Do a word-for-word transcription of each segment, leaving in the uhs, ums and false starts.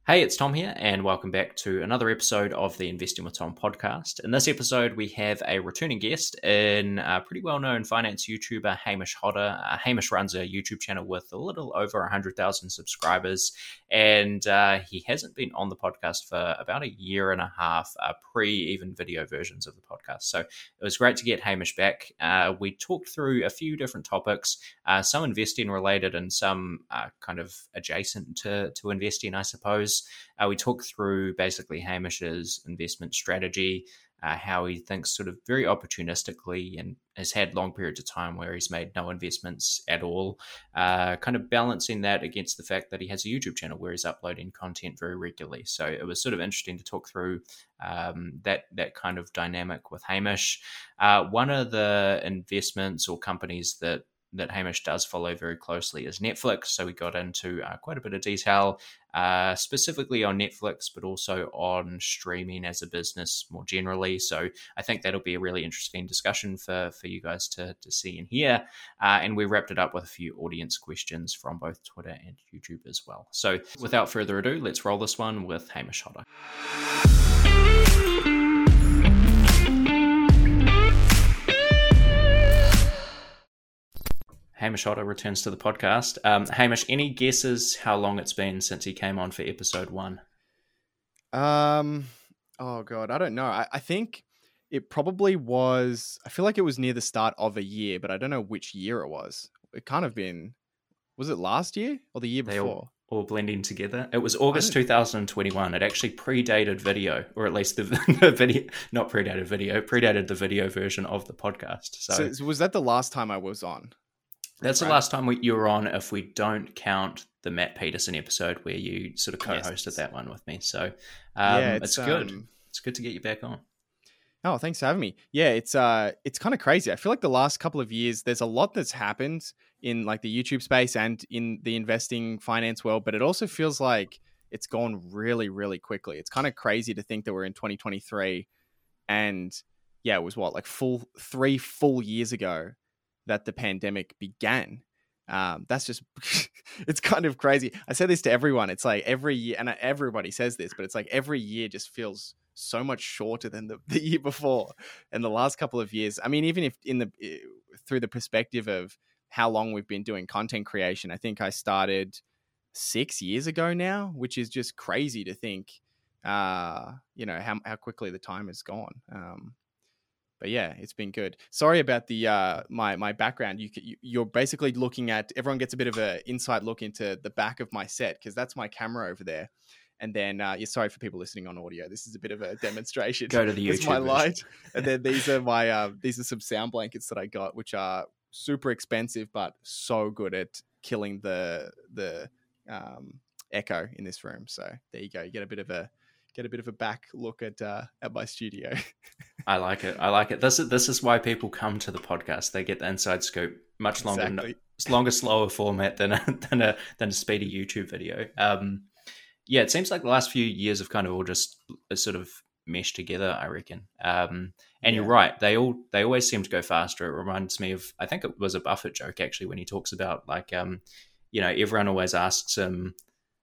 Hey, it's Tom here, and welcome back to another episode of the Investing with Tom podcast. In this episode, we have a returning guest in a pretty well-known finance YouTuber, Hamish Hodder. Uh, Hamish runs a YouTube channel with a little over one hundred thousand subscribers, and uh, he hasn't been on the podcast for about a year and a half, uh, pre-even video versions of the podcast. So it was great to get Hamish back. Uh, we talked through a few different topics, uh, some investing related and some uh, kind of adjacent to, to investing, I suppose. Uh, we talk through basically Hamish's investment strategy, uh, how he thinks sort of very opportunistically and has had long periods of time where he's made no investments at all, uh, kind of balancing that against the fact that he has a YouTube channel where he's uploading content very regularly. So it was sort of interesting to talk through um, that, that kind of dynamic with Hamish. Uh, one of the investments or companies that that Hamish does follow very closely is Netflix. So we got into uh, quite a bit of detail, uh, specifically on Netflix, but also on streaming as a business more generally. So I think that'll be a really interesting discussion for, for you guys to, to see and hear. Uh, and we wrapped it up with a few audience questions from both Twitter and YouTube as well. So without further ado, let's roll this one with Hamish Hodder. Hamish Hodder returns to the podcast. Um, Hamish, any guesses how long it's been since he came on for episode one? Um, oh God, I don't know. I, I think it probably was, I feel like it was near the start of a year, but I don't know which year it was. It kind of been, was it last year or the year They before? All, all blending together. It was August two thousand twenty-one. It actually predated video, or at least the, the video, not predated video, predated the video version of the podcast. So, So was that the last time I was on? That's Right. the last time we, you were on, if we don't count the Matt Peterson episode where you sort of co-hosted Yes. that one with me. So um, Yeah, it's, it's, good. um, It's good to get you back on. Oh, thanks for having me. Yeah, it's uh, it's kind of crazy. I feel like the last couple of years, there's a lot that's happened in like the YouTube space and in the investing finance world, but it also feels like it's gone really, really quickly. It's kind of crazy to think that we're in twenty twenty-three, and yeah, it was what, like full three full years ago that the pandemic began. Um, that's just, it's kind of crazy. I say this to everyone. It's like every year, and everybody says this, but it's like every year just feels so much shorter than the, the year before. And the last couple of years, I mean, even if in the, through the perspective of how long we've been doing content creation, I think I started six years ago now, which is just crazy to think, uh, you know, how, how quickly the time has gone. Um, But yeah, it's been good. Sorry about the uh, my my background. You, you you're basically looking at, everyone gets a bit of an inside look into the back of my set because that's my camera over there. And then uh, yeah, sorry for people listening on audio. This is a bit of a demonstration. Go to the YouTube. It's my light, and then these are my uh, these are some sound blankets that I got, which are super expensive but so good at killing the the um, echo in this room. So there you go. You get a bit of a get a bit of a back look at uh, at my studio. I like it. I like it. This is this is why people come to the podcast. They get the inside scoop. Much longer, Exactly. longer, slower format than a, than a than a speedy YouTube video. Um, yeah, it seems like the last few years have kind of all just sort of meshed together, I reckon. Um, and Yeah. you're right. They all they always seem to go faster. It reminds me of, I think it was a Buffett joke actually, when he talks about like, um, you know, everyone always asks him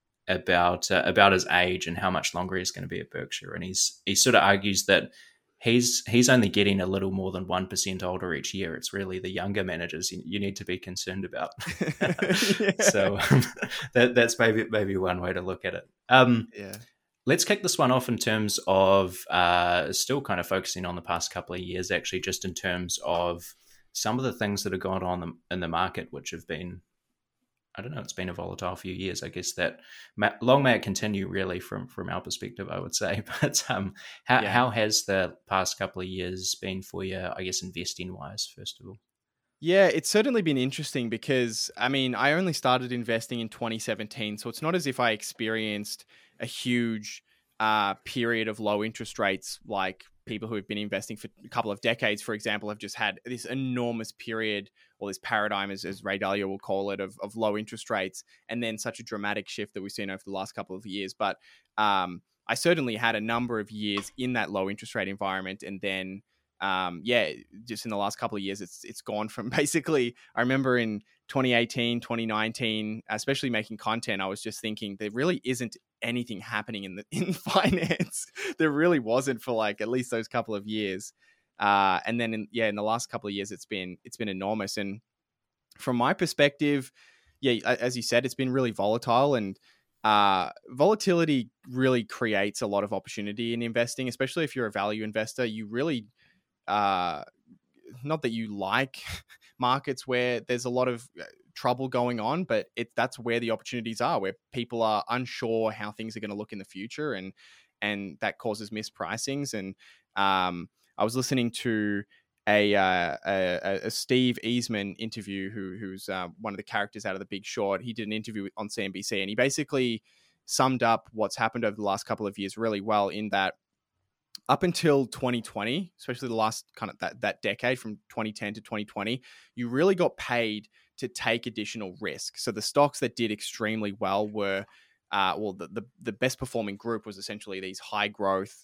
about uh, about his age and how much longer he's going to be at Berkshire, and he's he sort of argues that he's he's only getting a little more than one percent older each year. It's really the younger managers you, you need to be concerned about. Yeah. So um, that that's maybe maybe one way to look at it. Um, Yeah. let's kick this one off in terms of uh, still kind of focusing on the past couple of years, actually, just in terms of some of the things that have gone on in the market, which have been, I don't know, it's been a volatile few years. I guess that long may it continue, really, from from our perspective, I would say. But um, how Yeah. how has the past couple of years been for you, I guess, investing wise, first of all? Yeah, it's certainly been interesting because, I mean, I only started investing in twenty seventeen, so it's not as if I experienced a huge uh, period of low interest rates like people who have been investing for a couple of decades, for example, have just had this enormous period, or this paradigm, as, as Ray Dalio will call it, of, of low interest rates, and then such a dramatic shift that we've seen over the last couple of years. But um, I certainly had a number of years in that low interest rate environment, and then um, yeah, just in the last couple of years, it's it's gone from basically. I remember in twenty eighteen, twenty nineteen, especially making content, I was just thinking there really isn't anything happening in the in finance. There really wasn't for like at least those couple of years. Uh, and then in, yeah, in the last couple of years, it's been it's been enormous. And from my perspective, yeah, as you said, it's been really volatile, and uh, volatility really creates a lot of opportunity in investing, especially if you're a value investor. You really, uh, not that you like markets where there's a lot of trouble going on, but it that's where the opportunities are, where people are unsure how things are going to look in the future, and and that causes mispricings. And um, I was listening to a, uh, a, a Steve Easman interview, who who's uh, one of the characters out of The Big Short. He did an interview on C N B C, and he basically summed up what's happened over the last couple of years really well, in that up until twenty twenty, especially the last kind of that, that decade from twenty ten to twenty twenty, you really got paid to take additional risk. So the stocks that did extremely well were, uh, well, the, the, the best performing group was essentially these high growth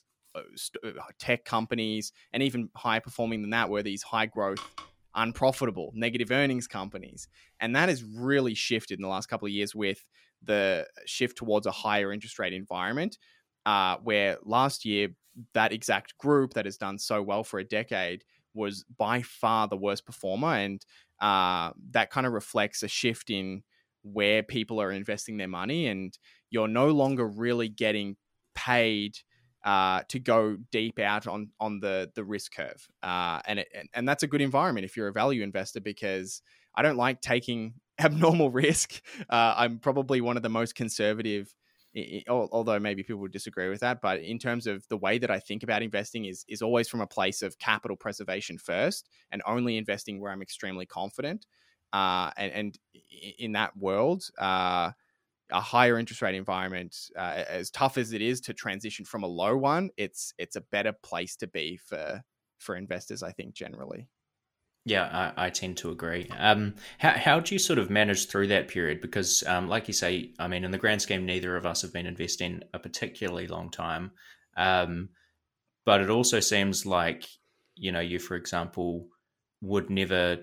tech companies, and even higher performing than that were these high growth, unprofitable, negative earnings companies. And that has really shifted in the last couple of years with the shift towards a higher interest rate environment, uh, where last year, that exact group that has done so well for a decade was by far the worst performer. And uh, that kind of reflects a shift in where people are investing their money, and you're no longer really getting paid Uh, to go deep out on on the the risk curve, uh, and it, and and that's a good environment if you're a value investor, because I don't like taking abnormal risk. Uh, I'm probably one of the most conservative, although maybe people would disagree with that. But in terms of the way that I think about investing, is is always from a place of capital preservation first, and only investing where I'm extremely confident. Uh, and and in that world, Uh, a higher interest rate environment, uh, as tough as it is to transition from a low one, it's it's a better place to be for for investors, I think, generally. Yeah, I, I tend to agree. Um, how how do you sort of manage through that period? Because, um, like you say, I mean, in the grand scheme, neither of us have been investing a particularly long time, um, but it also seems like, you know, you, for example, would never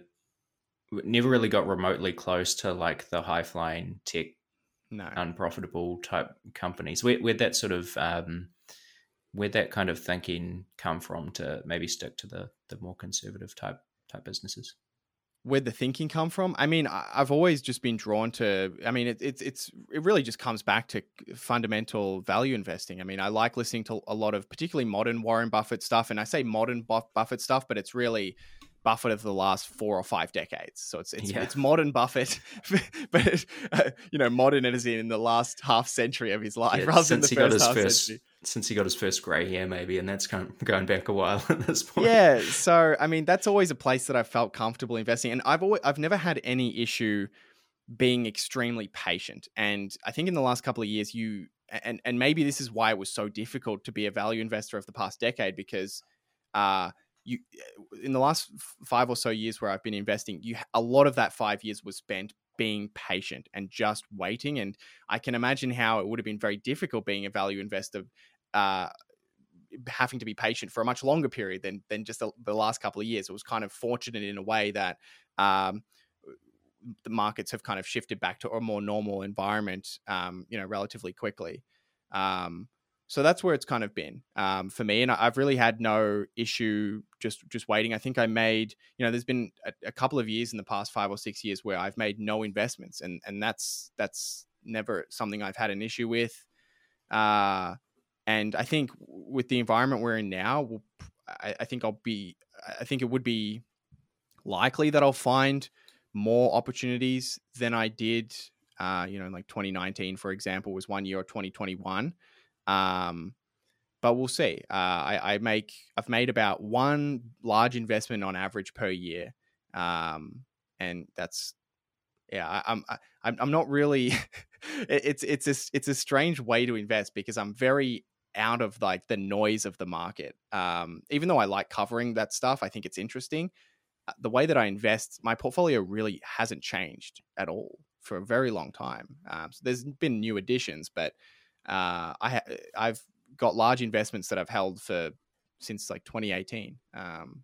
never really got remotely close to like the high flying tech, No. unprofitable type companies. Where where that sort of um, where that kind of thinking come from to maybe stick to the the more conservative type type businesses? Where'd the thinking come from? I mean, I- I've always just been drawn to. I mean, it, it's it's it really just comes back to fundamental value investing. I mean, I like listening to a lot of particularly modern Warren Buffett stuff, and I say modern Buff- Buffett stuff, but it's really Buffett of the last four or five decades. So it's it's Yeah. it's modern Buffett, but uh, you know, modern as in the last half century of his life, Yeah, rather than since the he got first his half first century. since he got his first grey hair, maybe, and that's kind of going back a while at this point. Yeah, so I mean, that's always a place that I've felt comfortable investing, and I've always I've never had any issue being extremely patient. And I think in the last couple of years, you and and maybe this is why it was so difficult to be a value investor of the past decade, because uh you in the last five or so years where I've been investing, you a lot of that five years was spent being patient and just waiting. And I can imagine how it would have been very difficult being a value investor, uh having to be patient for a much longer period than than just the, the last couple of years. It was kind of fortunate in a way that um the markets have kind of shifted back to a more normal environment, um, you know, relatively quickly. Um, so that's where it's kind of been um, for me, and I've really had no issue just just waiting. I think I made, you know, there's been a, a couple of years in the past five or six years where I've made no investments, and and that's that's never something I've had an issue with. Uh, and I think with the environment we're in now, we'll, I, I think I'll be, I think it would be likely that I'll find more opportunities than I did, uh, you know, like twenty nineteen, for example, was one year, or twenty twenty-one. Um, but we'll see. Uh, I, I make, I've made about one large investment on average per year. Um, and that's, yeah, I, I'm, I, I'm I'm not really, it's, it's a, it's a strange way to invest, because I'm very out of like the noise of the market. Um, even though I like covering that stuff, I think it's interesting. The way that I invest, my portfolio really hasn't changed at all for a very long time. Um, so there's been new additions, but uh, I ha- I've got large investments that I've held for since like twenty eighteen. Um,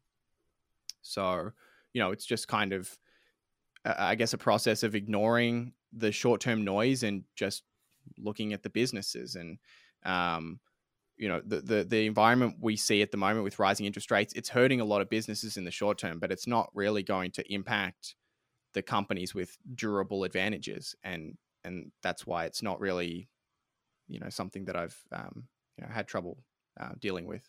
so, you know, it's just kind of, uh, I guess, a process of ignoring the short-term noise and just looking at the businesses. And, um, you know, the, the, the environment we see at the moment with rising interest rates, it's hurting a lot of businesses in the short term, but it's not really going to impact the companies with durable advantages. And, and that's why it's not really, you know, something that I've, um, you know, had trouble uh, dealing with.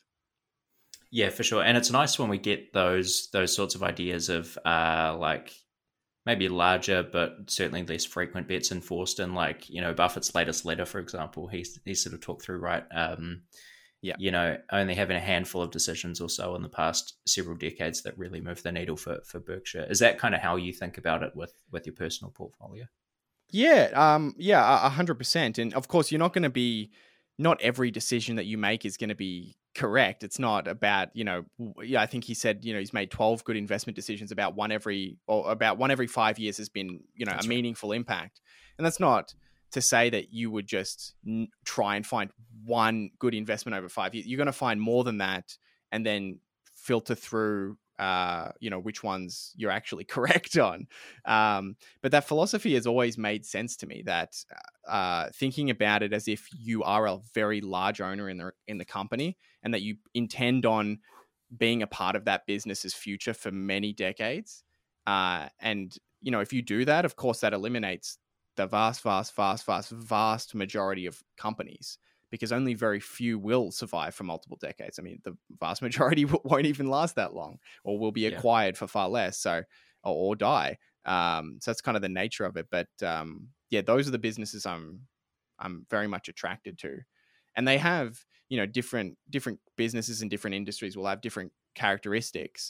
Yeah, for sure. And it's nice when we get those those sorts of ideas of uh, like maybe larger but certainly less frequent bets enforced. And like, you know, Buffett's latest letter, for example, he's he sort of talked through, right? Um, yeah, you know, only having a handful of decisions or so in the past several decades that really moved the needle for for Berkshire. Is that kind of how you think about it with with your personal portfolio? Yeah, um, yeah, a hundred percent. And of course, you're not going to be. Not every decision that you make is going to be correct. It's not about, you know, yeah, I think he said, you know, he's made twelve good investment decisions. About one every, or about one every five years has been, you know, that's a right. meaningful impact. And that's not to say that you would just n- try and find one good investment over five years. You're going to find more than that, and then filter through, uh, you know, which ones you're actually correct on. Um, but that philosophy has always made sense to me, that uh, thinking about it as if you are a very large owner in the in the company, and that you intend on being a part of that business's future for many decades. Uh, and, you know, if you do that, of course, that eliminates the vast, vast, vast, vast, vast majority of companies, because only very few will survive for multiple decades. I mean, the vast majority won't even last that long, or will be acquired yeah. for far less, so or, or die. Um, so that's kind of the nature of it. But um, yeah, those are the businesses I'm I'm very much attracted to, and they have, you know, different different businesses in different industries will have different characteristics.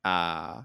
Uh,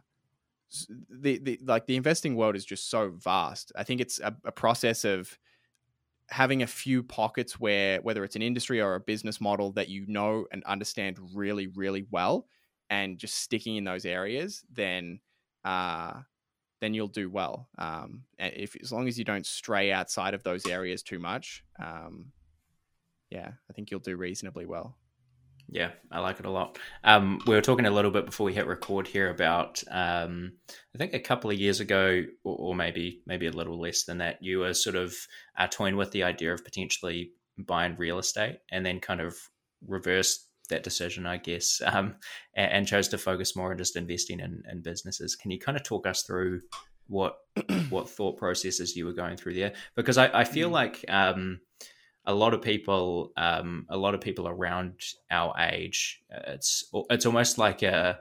the the like the investing world is just so vast. I think it's a, a process of having a few pockets where, whether it's an industry or a business model that you know and understand really, really well, and just sticking in those areas, then uh, then you'll do well. Um, if as long as you don't stray outside of those areas too much, um, yeah, I think you'll do reasonably well. Yeah, I like it a lot. Um, we were talking a little bit before we hit record here about, um, I think a couple of years ago, or, or maybe maybe a little less than that, you were sort of uh, toying with the idea of potentially buying real estate, and then kind of reversed that decision, I guess, um, and, and chose to focus more on just investing in, in businesses. Can you kind of talk us through what what thought processes you were going through there? Because I, I feel like um, a lot of people, um, a lot of people around our age, uh, it's it's almost like a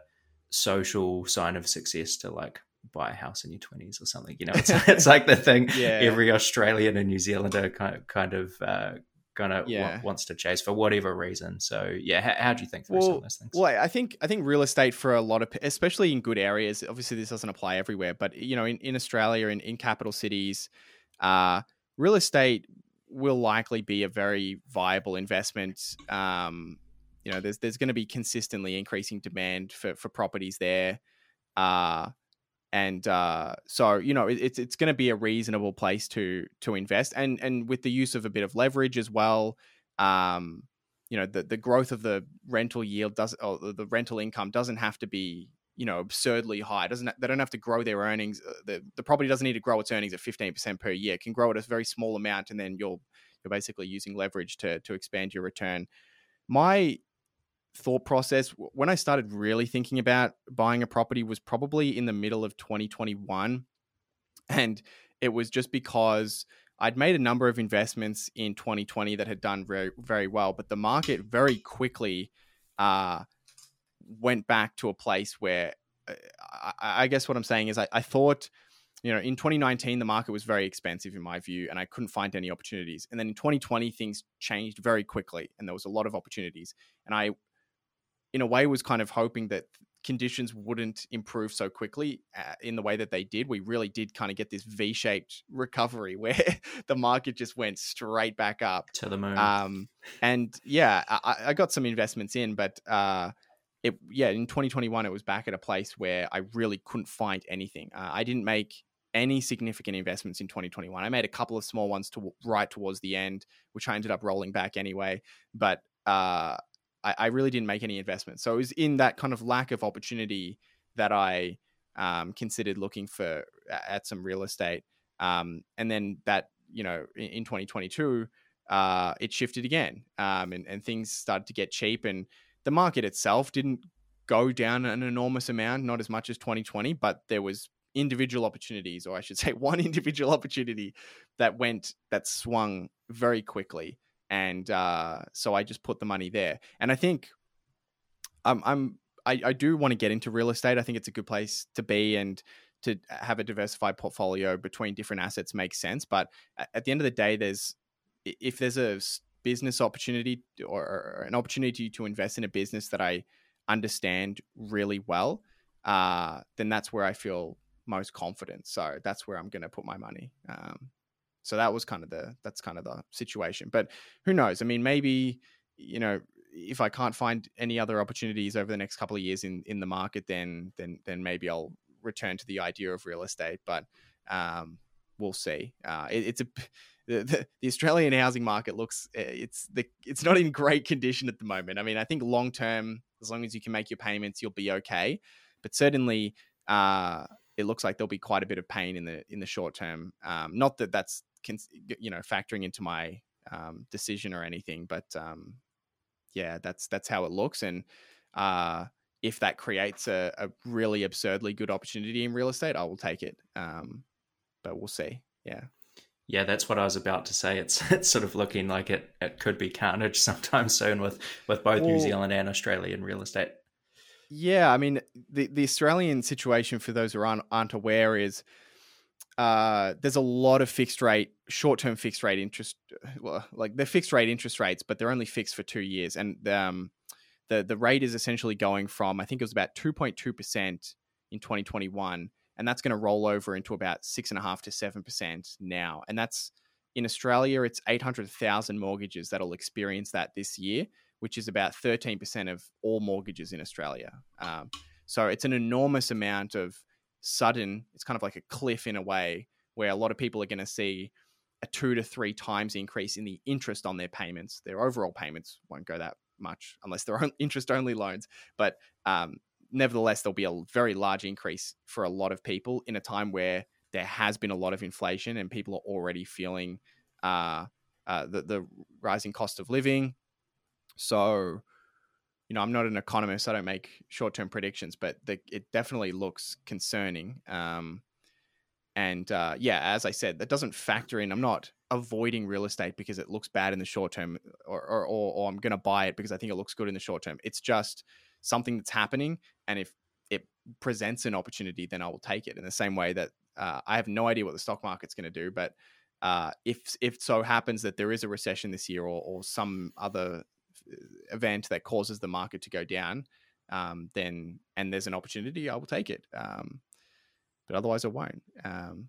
social sign of success to like buy a house in your twenties or something. You know, it's it's like the thing yeah. every Australian and New Zealander kind of kind of uh, kind of yeah. w- wants to chase for whatever reason. So yeah, how, how do you think through well, some of those things? Well, I think I think real estate for a lot of, especially in good areas, obviously this doesn't apply everywhere, but you know, in, in Australia, in, in capital cities, uh, real estate will likely be a very viable investment. Um, you know, there's there's going to be consistently increasing demand for for properties there, uh, and uh, so you know, it, it's it's going to be a reasonable place to to invest, and and with the use of a bit of leverage as well. Um, you know, the the growth of the rental yield does, or the rental income doesn't have to be, you know, absurdly high. It doesn't they don't have to grow their earnings. The the property doesn't need to grow its earnings at fifteen percent per year. It can grow at a very small amount, and then you're you're basically using leverage to to expand your return. My thought process when I started really thinking about buying a property was probably in the middle of twenty twenty-one, and it was just because I'd made a number of investments in twenty twenty that had done very, very well, but the market very quickly uh, went back to a place where uh, I, I guess what I'm saying is I, I thought, you know, in twenty nineteen, the market was very expensive in my view, and I couldn't find any opportunities. And then in twenty twenty, things changed very quickly, and there was a lot of opportunities. And I, in a way, was kind of hoping that conditions wouldn't improve so quickly uh, in the way that they did. We really did kind of get this V-shaped recovery where the market just went straight back up to the moon. Um, and yeah, I, I got some investments in, but uh, it yeah, in twenty twenty-one, it was back at a place where I really couldn't find anything. Uh, I didn't make any significant investments in twenty twenty-one. I made a couple of small ones to right towards the end, which I ended up rolling back anyway. But uh, I, I really didn't make any investments. So it was in that kind of lack of opportunity that I um, considered looking for at some real estate. Um, and then that, you know, in, in twenty twenty-two, uh, it shifted again, um, and, and things started to get cheap, and the market itself didn't go down an enormous amount, not as much as twenty twenty, but there was individual opportunities, or I should say one individual opportunity that went, that swung very quickly. And uh, so I just put the money there. And I think I'm, I'm I, I do want to get into real estate. I think it's a good place to be, and to have a diversified portfolio between different assets makes sense. But at the end of the day, there's, if there's a business opportunity or an opportunity to invest in a business that I understand really well, uh, then that's where I feel most confident. So that's where I'm going to put my money. Um, so that was kind of the, that's kind of the situation, but who knows? I mean, maybe, you know, if I can't find any other opportunities over the next couple of years in, in the market, then, then, then maybe I'll return to the idea of real estate, but um, we'll see. Uh, it, it's a, The, the, the Australian housing market looks, it's the it's not in great condition at the moment. I mean, I think long term, as long as you can make your payments, you'll be okay. But certainly, uh, it looks like there'll be quite a bit of pain in the in the short term. Um, not that that's, you know, factoring into my um, decision or anything, but um, yeah, that's that's how it looks. And uh, if that creates a, a really absurdly good opportunity in real estate, I will take it. Um, but we'll see. Yeah. Yeah, that's what I was about to say. It's it's sort of looking like it, it could be carnage sometime soon with, with both well, New Zealand and Australian real estate. Yeah, I mean, the, the Australian situation, for those who aren't, aren't aware, is uh, there's a lot of fixed rate, short-term fixed rate interest. Well, like they're fixed rate interest rates, but they're only fixed for two years. And um, the, the rate is essentially going from, I think it was about two point two percent in twenty twenty-one. And that's going to roll over into about six and a half to seven percent now. And that's, in Australia, it's eight hundred thousand mortgages that'll experience that this year, which is about thirteen percent of all mortgages in Australia. Um, so it's an enormous amount of sudden, it's kind of like a cliff in a way, where a lot of people are going to see a two to three times increase in the interest on their payments. Their overall payments won't go that much unless they're interest only loans. But um, nevertheless, there'll be a very large increase for a lot of people in a time where there has been a lot of inflation and people are already feeling uh, uh, the, the rising cost of living. So, you know, I'm not an economist. I don't make short-term predictions, but the, it definitely looks concerning. Um, and uh, yeah, as I said, that doesn't factor in. I'm not avoiding real estate because it looks bad in the short term, or, or, or, or I'm going to buy it because I think it looks good in the short term. It's just something that's happening, and if it presents an opportunity, then I will take it. In the same way that uh, I have no idea what the stock market's going to do, but uh, if if so happens that there is a recession this year, or, or some other event that causes the market to go down, um, then and there's an opportunity, I will take it. Um, but otherwise, I won't. Um,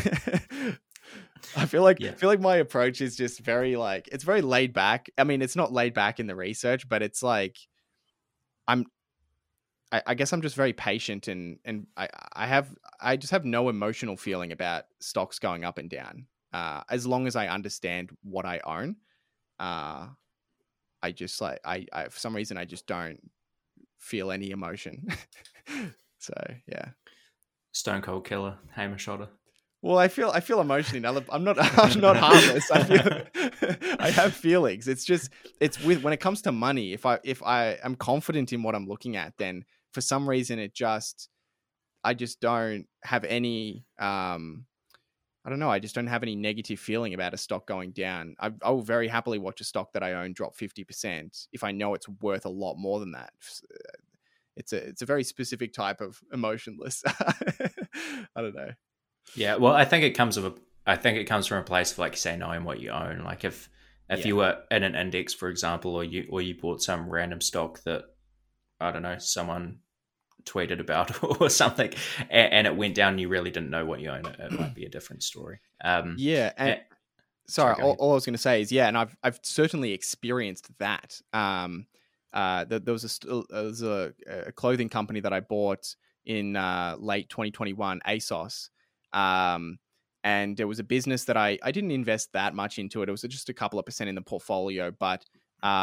I feel like yeah. I feel like my approach is just very like it's very laid back. I mean, it's not laid back in the research, but it's like I'm. I, I guess I'm just very patient, and and I I have I just have no emotional feeling about stocks going up and down. Uh, as long as I understand what I own, uh, I just like I, I for some reason I just don't feel any emotion. So yeah. Stone cold killer, Hamish Hodder. Well, I feel I feel emotion. I'm not I'm not harmless. I feel I have feelings. It's just it's with when it comes to money. If I if I am confident in what I'm looking at, then for some reason it just I just don't have any um I don't know. I just don't have any negative feeling about a stock going down. I, I will very happily watch a stock that I own drop fifty percent if I know it's worth a lot more than that. It's a it's a very specific type of emotionless. I don't know. Yeah, well, I think it comes of a. I think it comes from a place of, like you say, knowing what you own. Like if if yeah. you were in an index, for example, or you or you bought some random stock that I don't know someone tweeted about or something, and, and it went down, and you really didn't know what you own. It, it might be a different story. Um, yeah, and yeah. sorry, sorry all, all I was going to say is yeah, and I've I've certainly experienced that. Um, uh, there, there was a there was a, a clothing company that I bought in uh, late twenty twenty-one, ASOS. Um, and there was a business that I, I didn't invest that much into it. It was just a couple of percent in the portfolio, but, uh,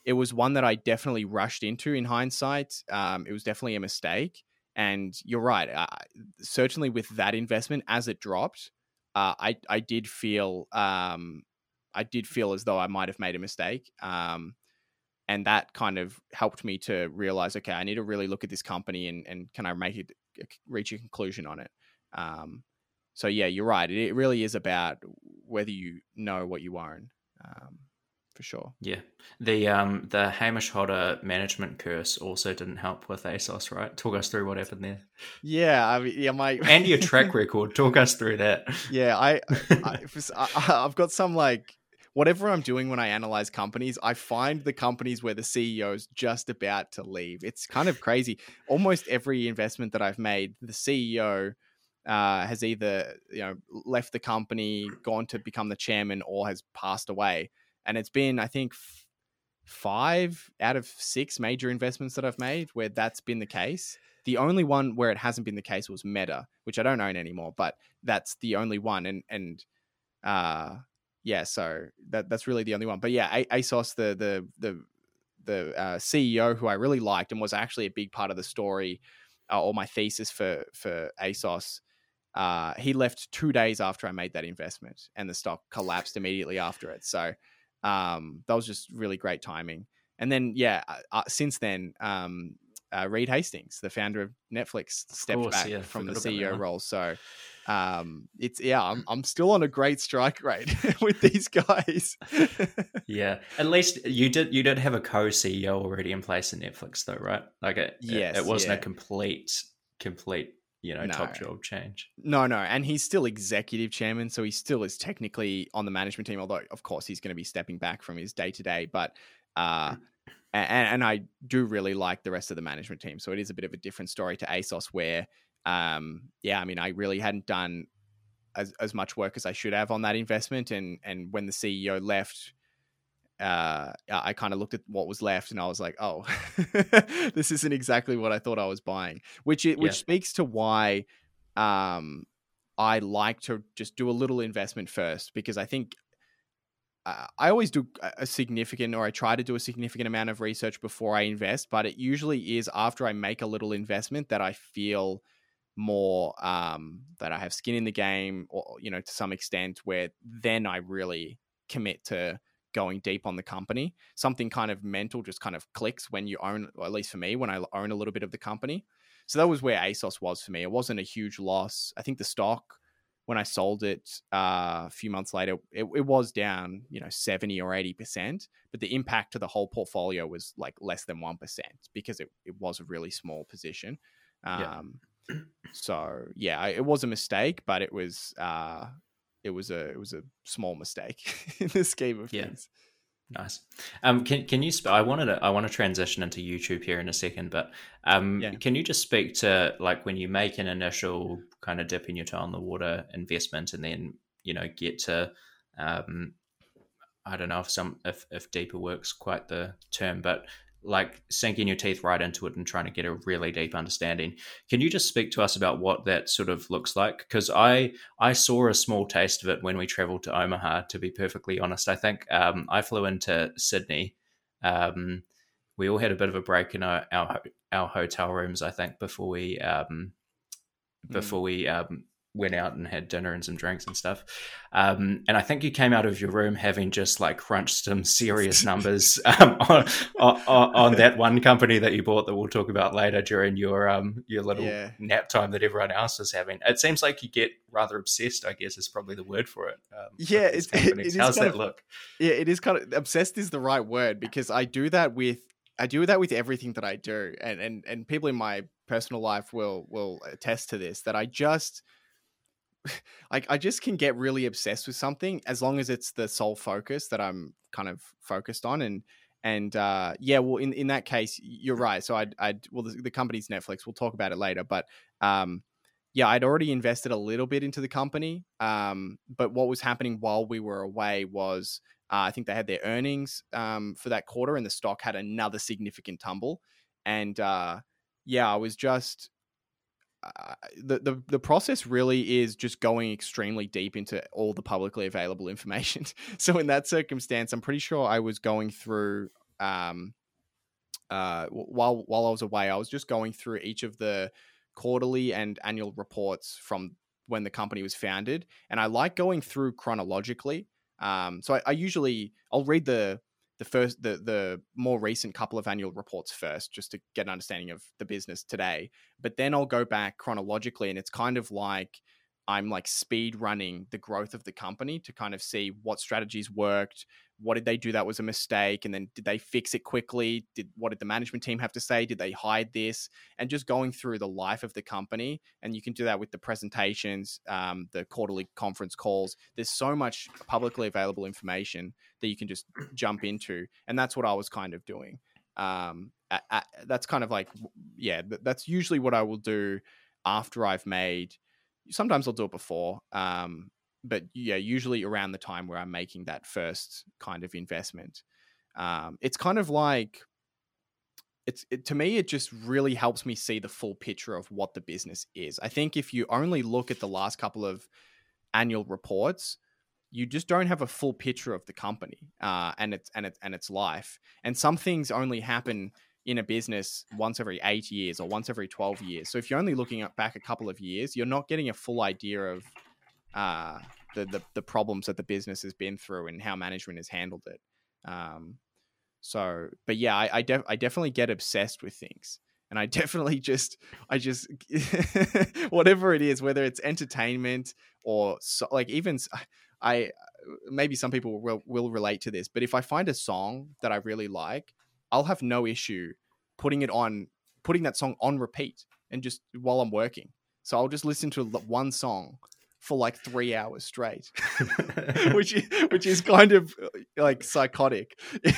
it was one that I definitely rushed into in hindsight. Um, it was definitely a mistake. And you're right. Uh, certainly with that investment, as it dropped, uh, I I did feel um, I did feel as though I might have made a mistake. Um, and that kind of helped me to realize, okay, I need to really look at this company and and can I make it reach a conclusion on it. Um, so yeah, you're right. It, it really is about whether you know what you own. Um, for sure. Yeah. The um the Hamish Hodder management curse also didn't help with ASOS, right? Talk us through what happened there. Yeah, I mean, yeah, my And your track record. Talk us through that. Yeah, I, I, I I've got some like whatever I'm doing when I analyze companies, I find the companies where the C E O is just about to leave. It's kind of crazy. Almost every investment that I've made, the C E O uh, has either you know left the company, gone to become the chairman, or has passed away. And it's been, I think, f- five out of six major investments that I've made where that's been the case. The only one where it hasn't been the case was Meta, which I don't own anymore, but that's the only one. And and uh, yeah, so that that's really the only one. But yeah, a- ASOS, the the the the uh, C E O who I really liked and was actually a big part of the story uh, or my thesis for for ASOS. Uh, he left two days after I made that investment, and the stock collapsed immediately after it. So um, that was just really great timing. And then yeah, uh, since then. Um, Uh, Reed Hastings, the founder of Netflix, stepped course, back yeah, from the forgot C E O about that. role. So um, it's yeah, I'm I'm still on a great strike rate with these guys. Yeah, at least you did you did have a co-C E O already in place in Netflix, though, right? Like it, Yes, it, it wasn't yeah. a complete, complete, you know, No. top job change. No, no, and he's still executive chairman, so he still is technically on the management team. Although, of course, he's going to be stepping back from his day to day. But uh, and, and I do really like the rest of the management team. So it is a bit of a different story to ASOS where, um, yeah, I mean, I really hadn't done as, as much work as I should have on that investment. And, and when the C E O left, uh, I kind of looked at what was left and I was like, oh, this isn't exactly what I thought I was buying, which, it, which Yeah. speaks to why um, I like to just do a little investment first, because I think Uh, I always do a significant, or I try to do a significant amount of research before I invest, but it usually is after I make a little investment that I feel more um, that I have skin in the game, or, you know, to some extent, where then I really commit to going deep on the company. Something kind of mental just kind of clicks when you own, or at least for me, when I own a little bit of the company. So that was where ASOS was for me. It wasn't a huge loss. I think the stock, when I sold it uh, a few months later, it, it was down, you know, seventy or eighty percent, but the impact to the whole portfolio was like less than one percent because it, it was a really small position. Um, Yeah. So yeah, I, it was a mistake, but it was, uh, it was a, it was a small mistake in the scheme of Yeah. things. Nice. Um, can can you? Sp- I wanted to. I want to transition into YouTube here in a second, but um, Yeah. can you just speak to like when you make an initial kind of dipping your toe in the water investment, and then you know get to, um, I don't know if some if if deeper work's quite the term, but like sinking your teeth right into it and trying to get a really deep understanding. Can you just speak to us about what that sort of looks like? Because I I saw a small taste of it when we traveled to Omaha, to be perfectly honest. I think um, I flew into Sydney. Um, we all had a bit of a break in our our, our hotel rooms, I think, before we um, before Mm. we um, went out and had dinner and some drinks and stuff. Um, and I think you came out of your room having just like crunched some serious numbers um, on, on, on that one company that you bought that we'll talk about later during your um, your little Yeah. nap time that everyone else is having. It seems like you get rather obsessed, I guess is probably the word for it. Um, Yeah, with these it's, it, companies. it is How's kind that of, look? yeah, it is kind of obsessed is the right word, because I do that with I do that with everything that I do, and and and people in my personal life will will attest to this, that I just like I just can get really obsessed with something as long as it's the sole focus that I'm kind of focused on. And and uh, yeah, well, in, in that case, you're right. So I'd, I'd well, the, the company's Netflix. We'll talk about it later, but um, yeah, I'd already invested a little bit into the company. Um, but what was happening while we were away was uh, I think they had their earnings um, for that quarter, and the stock had another significant tumble. And uh, yeah, I was just uh, the, the the process really is just going extremely deep into all the publicly available information. So in that circumstance, I'm pretty sure I was going through um, uh, while while I was away, I was just going through each of the quarterly and annual reports from when the company was founded, and I like going through chronologically. Um, so I, I usually I'll read the the first the the more recent couple of annual reports first, just to get an understanding of the business today. But then I'll go back chronologically, and it's kind of like I'm like speed running the growth of the company to kind of see what strategies worked, what did they do that was a mistake, and then did they fix it quickly? Did what did the management team have to say? Did they hide this? And just going through the life of the company, and you can do that with the presentations, um, the quarterly conference calls. There's so much publicly available information that you can just jump into, and that's what I was kind of doing. Um, I, I, that's kind of like, yeah, that's usually what I will do after I've made. Sometimes I'll do it before, um, but yeah, usually around the time where I'm making that first kind of investment. Um, it's kind of like, it's it, to me, it just really helps me see the full picture of what the business is. I think if you only look at the last couple of annual reports, you just don't have a full picture of the company uh, and its and its and its life. And some things only happen in a business once every eight years or once every twelve years. So if you're only looking at back a couple of years, you're not getting a full idea of uh, the, the the problems that the business has been through and how management has handled it. Um, so, but yeah, I I, def- I definitely get obsessed with things, and I definitely just I just whatever it is, whether it's entertainment or so, like even I maybe some people will will relate to this, but if I find a song that I really like, I'll have no issue putting it on, putting that song on repeat and just while I'm working. So I'll just listen to one song for like three hours straight, which is, which is kind of like psychotic.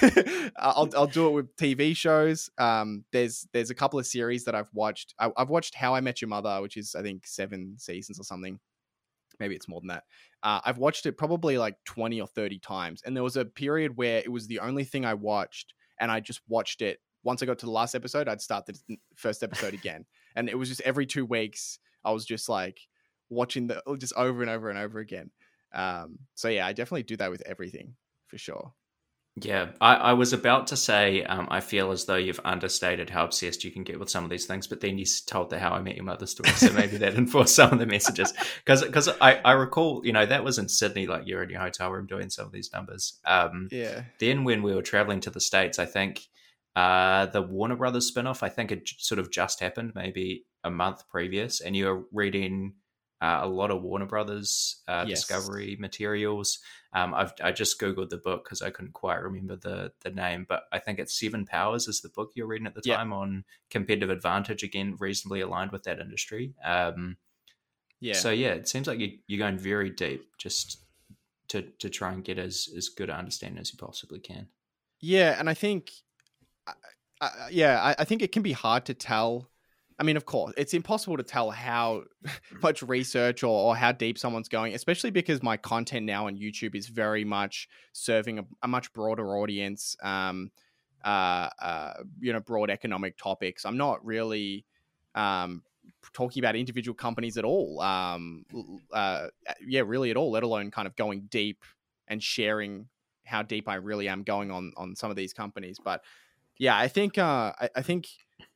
I'll I'll do it with T V shows. Um, there's there's a couple of series that I've watched. I, I've watched How I Met Your Mother, which is I think seven seasons or something. Maybe it's more than that. Uh, I've watched it probably like twenty or thirty times, and there was a period where it was the only thing I watched. And I just watched it. Once I got to the last episode, I'd start the first episode again. And it was just every two weeks, I was just like watching the just over and over and over again. Um, so yeah, I definitely do that with everything for sure. Yeah, I, I was about to say, um, I feel as though you've understated how obsessed you can get with some of these things, but then you told the How I Met Your Mother story, so maybe that enforced some of the messages. Because because I, I recall, you know, that was in Sydney, like you're in your hotel room doing some of these numbers. Um, yeah. Then when we were traveling to the States, I think uh, the Warner Brothers spinoff, I think it sort of just happened, maybe a month previous, and you were reading uh, a lot of Warner Brothers uh, Yes. Discovery materials. Um, I've I just googled the book because I couldn't quite remember the the name, but I think it's Seven Powers is the book you're reading at the Yeah. time on competitive advantage. Again, reasonably aligned with that industry. Um, Yeah. So yeah, it seems like you, you're going very deep just to to try and get as as good an understanding as you possibly can. Yeah, and I think, uh, uh, yeah, I, I think it can be hard to tell. I mean, of course, it's impossible to tell how much research or, or how deep someone's going, especially because my content now on YouTube is very much serving a, a much broader audience, um, uh, uh, you know, broad economic topics. I'm not really um, talking about individual companies at all. Um, uh, yeah, really at all, let alone kind of going deep and sharing how deep I really am going on on some of these companies. But yeah, I think uh, I, I think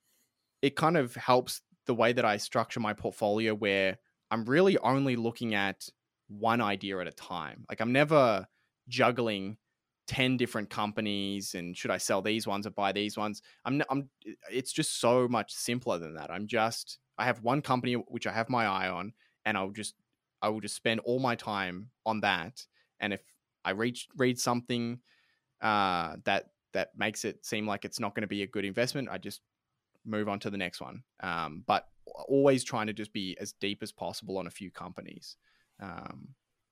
it kind of helps the way that I structure my portfolio, where I'm really only looking at one idea at a time. Like I'm never juggling ten different companies and should I sell these ones or buy these ones. I'm I'm it's just so much simpler than that. I'm just I have one company which I have my eye on, and I'll just I will just spend all my time on that. And if I reach read something uh, that that makes it seem like it's not going to be a good investment, I just move on to the next one. Um, but always trying to just be as deep as possible on a few companies. Um,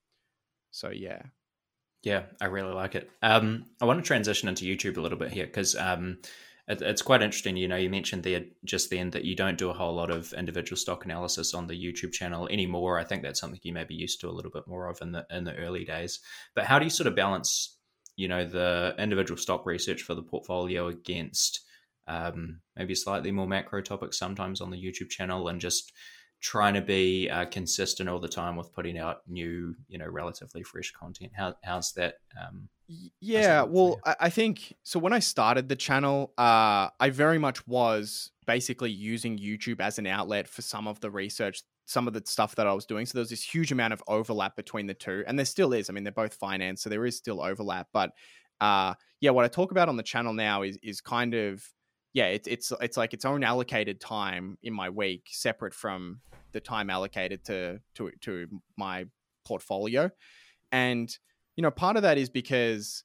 so yeah. Yeah, I really like it. Um, I want to transition into YouTube a little bit here because um, it, it's quite interesting. You know, you mentioned there just then that you don't do a whole lot of individual stock analysis on the YouTube channel anymore. I think that's something you may be used to a little bit more of in the in the early days. But how do you sort of balance, you know, the individual stock research for the portfolio against um, maybe slightly more macro topics sometimes on the YouTube channel, and just trying to be uh, consistent all the time with putting out new, you know, relatively fresh content? How how's that? Um, Y- how's that Yeah, work for well, you? I, I think so. When I started the channel, uh, I very much was basically using YouTube as an outlet for some of the research, some of the stuff that I was doing. So there was this huge amount of overlap between the two, and there still is. I mean, they're both finance, so there is still overlap. But uh, yeah, what I talk about on the channel now is is kind of yeah, it's it's it's like its own allocated time in my week, separate from the time allocated to to to my portfolio. And you know, part of that is because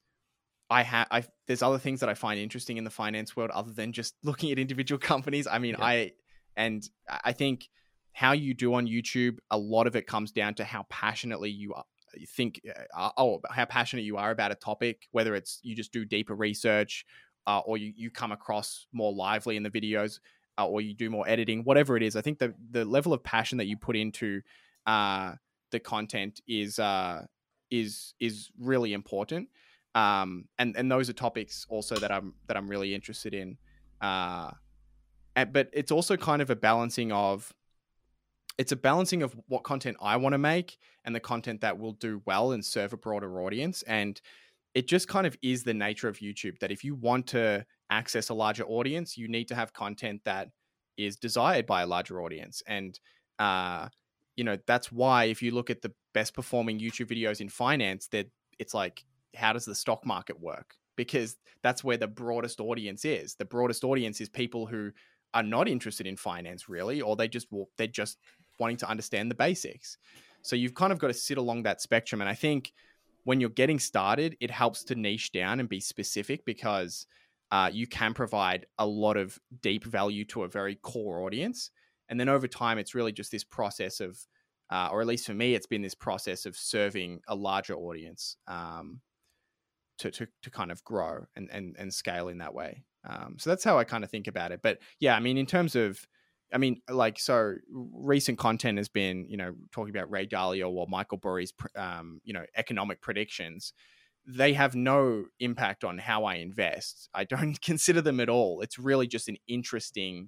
I have I there's other things that I find interesting in the finance world other than just looking at individual companies. I mean, Yeah. I and I think how you do on YouTube, a lot of it comes down to how passionately you are, you think uh, oh how passionate you are about a topic, whether it's you just do deeper research, uh, or you you come across more lively in the videos, uh, or you do more editing, whatever it is. I think the the level of passion that you put into uh, the content is uh, is is really important. Um, and and those are topics also that I'm that I'm really interested in. Uh, and, but it's also kind of a balancing of it's a balancing of what content I want to make and the content that will do well and serve a broader audience. And it just kind of is the nature of YouTube that if you want to access a larger audience, you need to have content that is desired by a larger audience. And uh, you know, that's why if you look at the best performing YouTube videos in finance, that it's like, how does the stock market work? Because that's where the broadest audience is. The broadest audience is people who are not interested in finance really, or they just they're just wanting to understand the basics. So you've kind of got to sit along that spectrum. And I think when you're getting started, it helps to niche down and be specific because uh, you can provide a lot of deep value to a very core audience. And then over time, it's really just this process of, uh, or at least for me, it's been this process of serving a larger audience um, to, to to kind of grow and and, and scale in that way. Um, so that's how I kind of think about it. But yeah, I mean, in terms of, I mean, like, so recent content has been, you know, talking about Ray Dalio or Michael Burry's, um, you know, economic predictions. They have no impact on how I invest. I don't consider them at all. It's really just an interesting,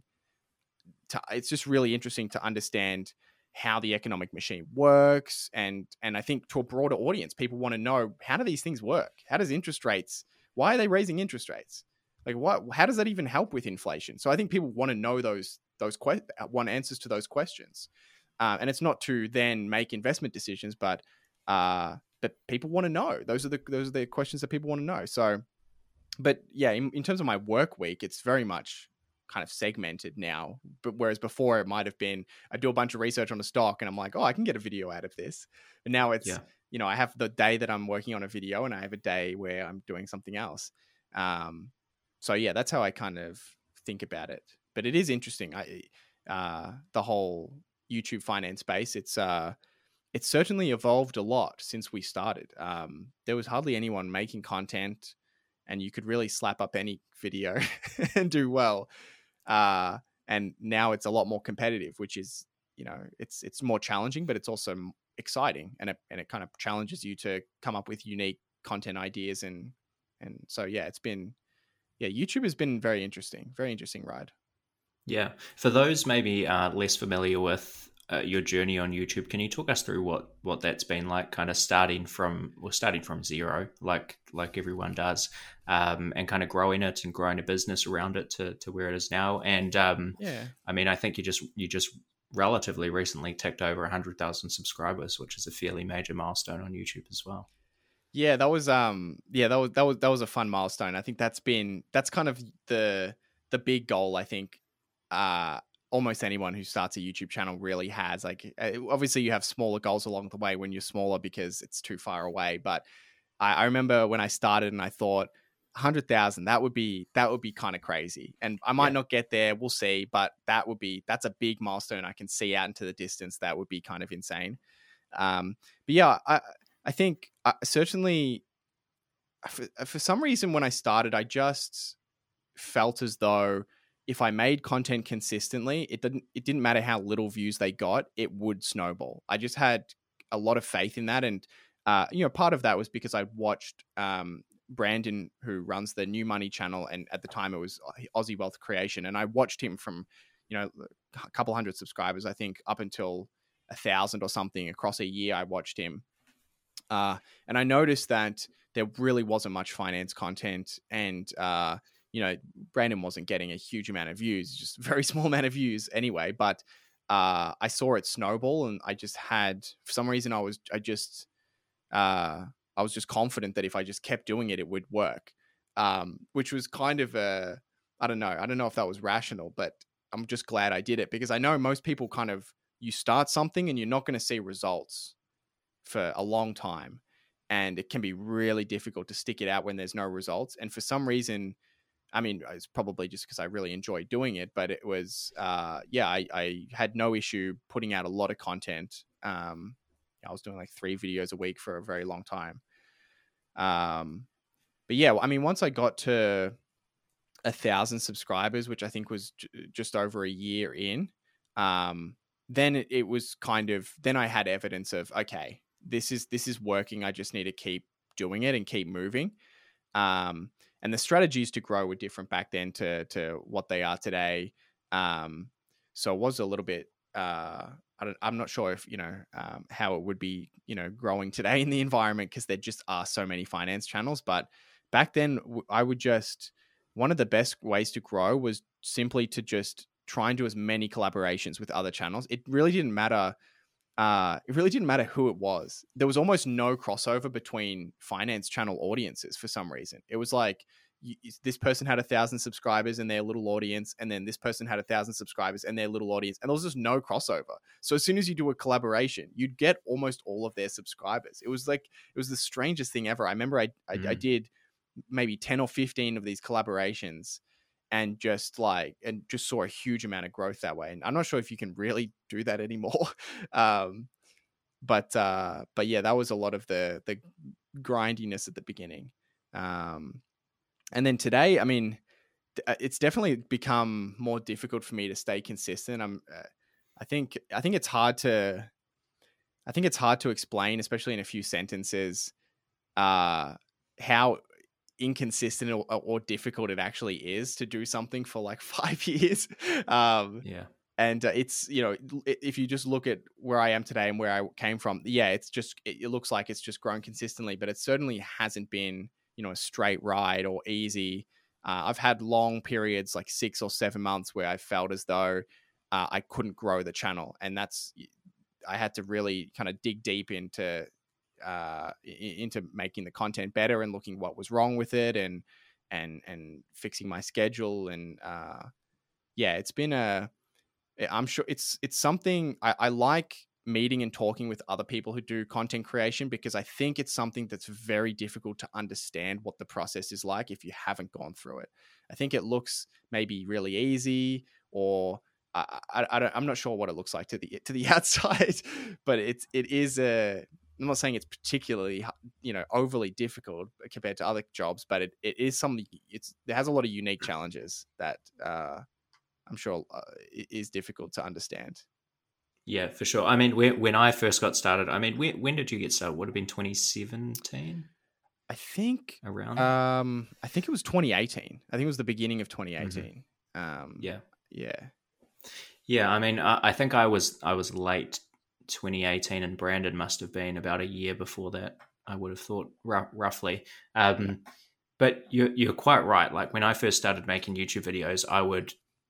to, it's just really interesting to understand how the economic machine works. And, and I think to a broader audience, people want to know, how do these things work? How does interest rates, why are they raising interest rates? Like what, how does that even help with inflation? So I think people want to know those, those que- want answers to those questions. Uh, and it's not to then make investment decisions, but, uh, but people want to know. Those are the, those are the questions that people want to know. So, but yeah, in, in terms of my work week, it's very much kind of segmented now. But whereas before it might have been, I do a bunch of research on a stock and I'm like, oh, I can get a video out of this. But now it's, Yeah. you know, I have the day that I'm working on a video and I have a day where I'm doing something else. Um, so yeah, that's how I kind of think about it. But it is interesting. I, uh, the whole YouTube finance space, it's, uh, it's certainly evolved a lot since we started. Um, there was hardly anyone making content and you could really slap up any video and do well. Uh, and now it's a lot more competitive, which is, you know, it's it's more challenging, but it's also exciting, and it and it kind of challenges you to come up with unique content ideas, and and so yeah, it's been yeah, YouTube has been very interesting, very interesting ride. Yeah. For those maybe uh, less familiar with uh, your journey on YouTube, can you talk us through what what that's been like? Kind of starting from, well, starting from zero, like like everyone does, um, and kind of growing it and growing a business around it to to where it is now. And um, Yeah. I mean, I think you just you just relatively recently ticked over a hundred thousand subscribers, which is a fairly major milestone on YouTube as well. Yeah, that was um yeah, that was that was that was a fun milestone. I think that's been that's kind of the the big goal, I think, uh almost anyone who starts a YouTube channel really has. Like uh, obviously you have smaller goals along the way when you're smaller because it's too far away, but I, I remember when I started and I thought one hundred thousand, that would be that would be kind of crazy. And I might Yeah. not get there, we'll see, but that would be that's a big milestone I can see out into the distance. That would be kind of insane. Um but yeah, I I think uh, certainly for, for some reason when I started, I just felt as though if I made content consistently, it didn't it didn't matter how little views they got, it would snowball. I just had a lot of faith in that, and uh, you know, part of that was because I watched um, Brandon, who runs the New Money channel, and at the time it was Aussie Wealth Creation, and I watched him from, you you know, a couple hundred subscribers, I think, up until a thousand or something across a year. I watched him. Uh, and I noticed that there really wasn't much finance content, and uh, you know, Brandon wasn't getting a huge amount of views, just a very small amount of views anyway. But uh, I saw it snowball, and I just had, for some reason, I was, I just, uh, I was just confident that if I just kept doing it, it would work. Um, which was kind of a, I don't know, I don't know if that was rational, but I'm just glad I did it, because I know most people kind of, you start something and you're not going to see results for a long time, and it can be really difficult to stick it out when there's no results. And for some reason, I mean, it's probably just because I really enjoy doing it, but it was, uh, yeah, I, I had no issue putting out a lot of content. Um, I was doing like three videos a week for a very long time. Um, but yeah, I mean, once I got to a thousand subscribers, which I think was j- just over a year in, um, then it, it was kind of, then I had evidence of, okay, this is, this is working. I just need to keep doing it and keep moving. Um, and the strategies to grow were different back then to, to what they are today. Um, so it was a little bit, uh, I don't, I'm not sure if, you know, um, how it would be, you know, growing today in the environment, because there just are so many finance channels. But back then I would just, one of the best ways to grow was simply to just try and do as many collaborations with other channels. It really didn't matter. Uh, it really didn't matter who it was. There was almost no crossover between finance channel audiences for some reason. It was like, you, this person had a thousand subscribers and their little audience, and then this person had a thousand subscribers and their little audience, and there was just no crossover. So as soon as you do a collaboration, you'd get almost all of their subscribers. It was like, it was the strangest thing ever. I remember I I, mm. I did maybe ten or fifteen of these collaborations, and just like, and just saw a huge amount of growth that way. And I'm not sure if you can really do that anymore. um, but, uh, but yeah, that was a lot of the, the grindiness at the beginning. Um, and then today, I mean, it's definitely become more difficult for me to stay consistent. I'm, uh, I think, I think it's hard to, I think it's hard to explain, especially in a few sentences, uh, how inconsistent or, or difficult it actually is to do something for like five years. Um, yeah. And uh, it's, you know, if you just look at where I am today and where I came from, yeah, it's just, it, it looks like it's just grown consistently, but it certainly hasn't been, you know, a straight ride or easy. Uh, I've had long periods, like six or seven months, where I felt as though uh, I couldn't grow the channel. And that's, I had to really kind of dig deep into uh into making the content better and looking what was wrong with it, and and and fixing my schedule. And uh yeah, it's been a, I'm sure it's it's something I, I like meeting and talking with other people who do content creation, because I think it's something that's very difficult to understand what the process is like if you haven't gone through it. I think it looks maybe really easy, or I, I, I don't, I'm not sure what it looks like to the to the outside, but it's it is a, I'm not saying it's particularly, you know, overly difficult compared to other jobs, but it, it is something, it's, it has a lot of unique challenges that uh, I'm sure uh, is difficult to understand. Yeah, for sure. I mean, when, when I first got started, I mean, when, when did you get started? Would have been twenty seventeen? I think around. Um, I think it was twenty eighteen. I think it was the beginning of twenty eighteen. Mm-hmm. Um, yeah, yeah, yeah. I mean, I, I think I was I was late twenty eighteen, and Brandon must have been about a year before that, I would have thought, r- roughly. Um, yeah. But you're you're quite right. Like when I first started making YouTube videos, I would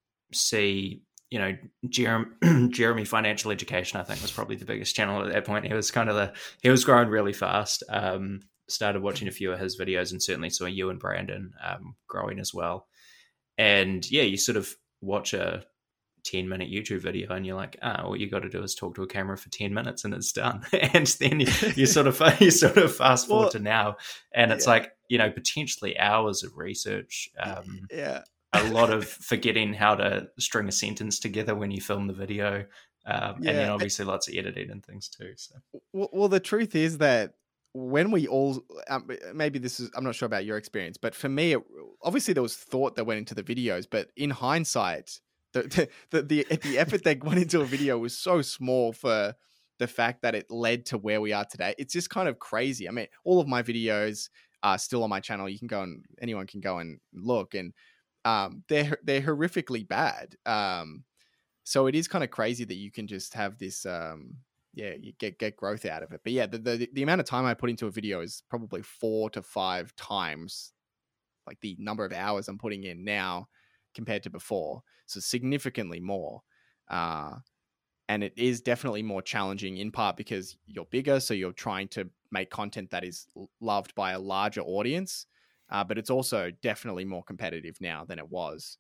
see, you know, Jeremy, Jeremy Financial Education, I think, was probably the biggest channel at that point. He was kind of the, he was growing really fast. Um, started watching a few of his videos, and certainly saw you and Brandon um, growing as well. And yeah, you sort of watch a ten minute YouTube video and you're like, ah, oh, what you got to do is talk to a camera for ten minutes and it's done. And then you, you sort of, you sort of fast forward well, to now, and it's yeah. like, you know, potentially hours of research. Um, yeah. a lot of forgetting how to string a sentence together when you film the video. Um, yeah. And then obviously lots of editing and things too. So, well, well the truth is that when we all, um, maybe this is, I'm not sure about your experience, but for me, it, obviously there was thought that went into the videos, but in hindsight, the, the, the, the effort that went into a video was so small for the fact that it led to where we are today. It's just kind of crazy. I mean, all of my videos are still on my channel. You can go and anyone can go and look, and um, they're, they're horrifically bad. Um, so it is kind of crazy that you can just have this, um, yeah, you get get growth out of it. But yeah, the, the the amount of time I put into a video is probably four to five times like the number of hours I'm putting in now compared to before. So significantly more. Uh, and it is definitely more challenging in part because you're bigger. So you're trying to make content that is loved by a larger audience. Uh, but it's also definitely more competitive now than it was,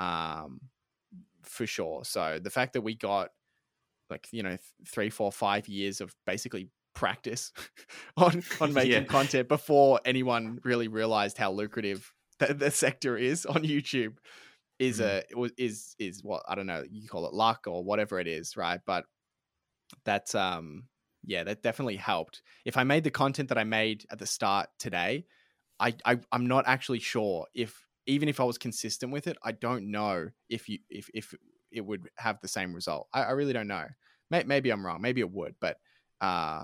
um, for sure. So the fact that we got like, you know, three, four, five years of basically practice on on making yeah. content before anyone really realized how lucrative the, the sector is on YouTube is mm-hmm. a is is what I don't know, you call it luck or whatever it is, right? But that's um yeah, that definitely helped. If I made the content that I made at the start today, I, I I'm not actually sure if even if I was consistent with it, I don't know if you if if it would have the same result. I, I really don't know. Maybe I'm wrong. Maybe it would, but uh,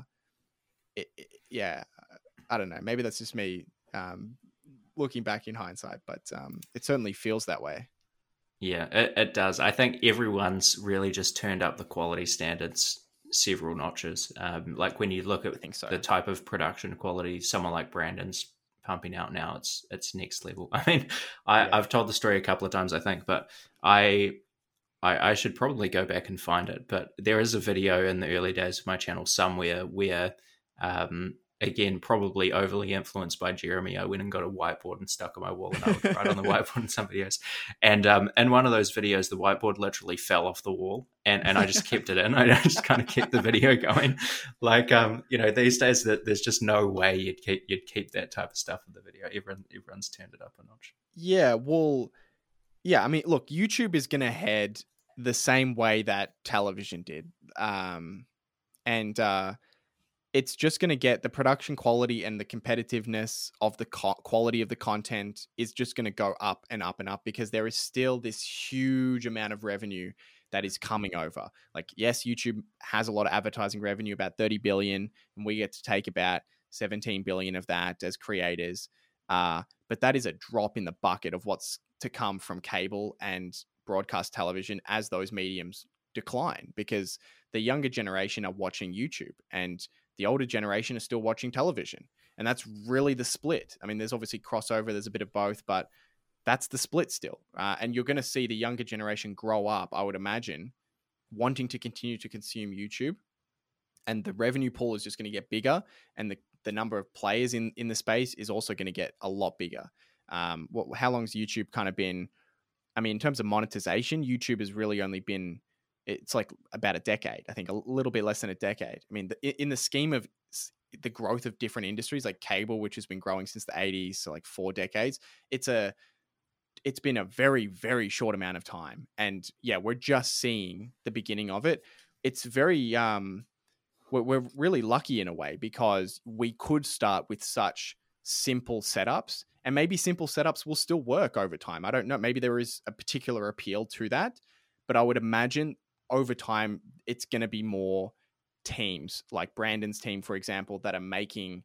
it, it, yeah, I don't know. Maybe that's just me um, looking back in hindsight, but um, it certainly feels that way. Yeah, it, it does. I think everyone's really just turned up the quality standards several notches. Um, like when you look at so. the type of production quality someone like Brandon's pumping out now, it's it's next level. I mean, I, yeah. I've told the story a couple of times, I think, but I. I, I should probably go back and find it, but there is a video in the early days of my channel somewhere where, um, again, probably overly influenced by Jeremy, I went and got a whiteboard and stuck on my wall and I would write on the whiteboard in some videos. And um, in one of those videos, the whiteboard literally fell off the wall and, and I just kept it in. I just kind of kept the video going. Like, um, you know, these days that there's just no way you'd keep, you'd keep that type of stuff in the video. Everyone, everyone's turned it up a notch. Yeah, well... Yeah, I mean, look, YouTube is going to head the same way that television did. Um, and uh, it's just going to get the production quality and the competitiveness of the co- quality of the content is just going to go up and up and up because there is still this huge amount of revenue that is coming over. Like, yes, YouTube has a lot of advertising revenue, about thirty billion, and we get to take about seventeen billion of that as creators. Uh, but that is a drop in the bucket of what's to come from cable and broadcast television as those mediums decline, because the younger generation are watching YouTube and the older generation are still watching television. And that's really the split. I mean, there's obviously crossover, there's a bit of both, but that's the split still. Uh, and you're going to see the younger generation grow up, I would imagine, wanting to continue to consume YouTube. And the revenue pool is just going to get bigger. And the, the number of players in, in the space is also going to get a lot bigger. Um, what, how long's YouTube kind of been? I mean, in terms of monetization, YouTube has really only been, it's like about a decade, I think a little bit less than a decade. I mean, the, in the scheme of the growth of different industries like cable, which has been growing since the eighties, so like four decades, it's a, it's been a very, very short amount of time. And yeah, we're just seeing the beginning of it. It's very, um, we're, we're really lucky in a way because we could start with such simple setups. And maybe simple setups will still work over time. I don't know. Maybe there is a particular appeal to that. But I would imagine over time, it's going to be more teams like Brandon's team, for example, that are making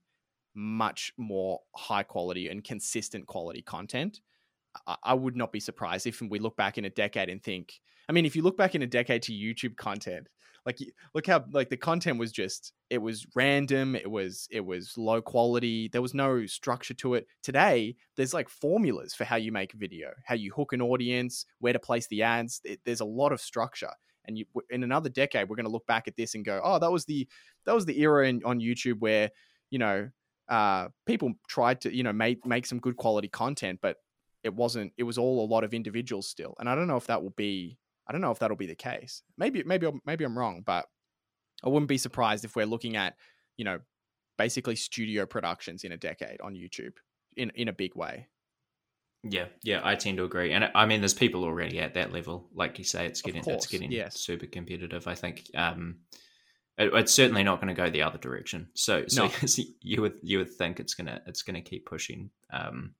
much more high quality and consistent quality content. I, I would not be surprised if we look back in a decade and think, I mean, if you look back in a decade to YouTube content, like look how like the content was just, it was random. It was, it was low quality. There was no structure to it. Today, there's like formulas for how you make a video, how you hook an audience, where to place the ads. It, there's a lot of structure. And you, in another decade, we're going to look back at this and go, oh, that was the, that was the era in, on YouTube where, you know, uh, people tried to, you know, make, make some good quality content, but it wasn't, it was all a lot of individuals still. And I don't know if that will be, I don't know if that'll be the case. Maybe, maybe, maybe I'm wrong, but I wouldn't be surprised if we're looking at, you know, basically studio productions in a decade on YouTube in, in a big way. Yeah, yeah, I tend to agree. And I mean, there's people already at that level. Like you say, it's getting, course, it's getting yes. super competitive. I think um, it, it's certainly not going to go the other direction. So, so no. you would, you would think it's gonna, it's gonna keep pushing. Um,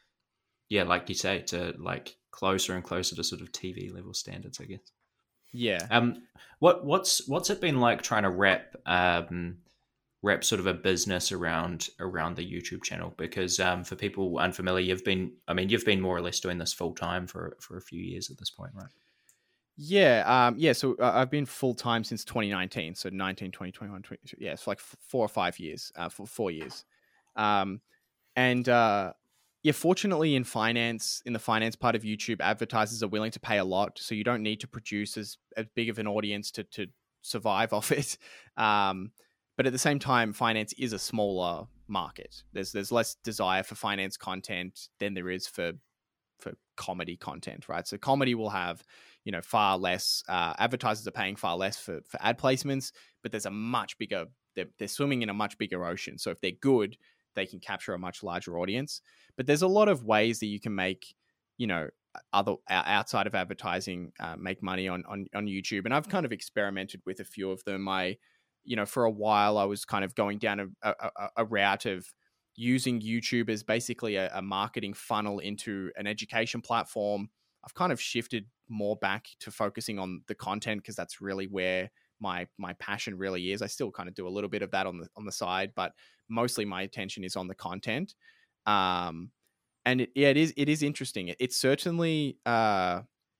yeah, like you say, to like closer and closer to sort of T V level standards, I guess. Yeah. Um, what what's what's it been like trying to wrap um wrap sort of a business around around the YouTube channel? Because um, for people unfamiliar, you've been, I mean, you've been more or less doing this full time for for a few years at this point, right? Yeah, um, yeah. So uh, I've been full time since twenty nineteen. So nineteen, twenty, twenty-one, twenty-two. Yeah, it's like f- four or five years, uh, for four years. Um, and uh, yeah, fortunately in finance, in the finance part of YouTube, advertisers are willing to pay a lot. So you don't need to produce as, as big of an audience to, to survive off it. Um, but at the same time, finance is a smaller market. There's there's less desire for finance content than there is for for comedy content, right? So comedy will have, you know, far less, uh, advertisers are paying far less for, for ad placements, but there's a much bigger, they're, they're swimming in a much bigger ocean. So if they're good, they can capture a much larger audience. But there's a lot of ways that you can make, you know, other outside of advertising, uh, make money on, on on YouTube. And I've kind of experimented with a few of them. I, you know, for a while I was kind of going down a, a, a route of using YouTube as basically a, a marketing funnel into an education platform. I've kind of shifted more back to focusing on the content because that's really where my my passion really is. I still kind of do a little bit of that on the on the side, but mostly my attention is on the content. Um, and it, yeah, it is it is interesting. It, it's certainly uh,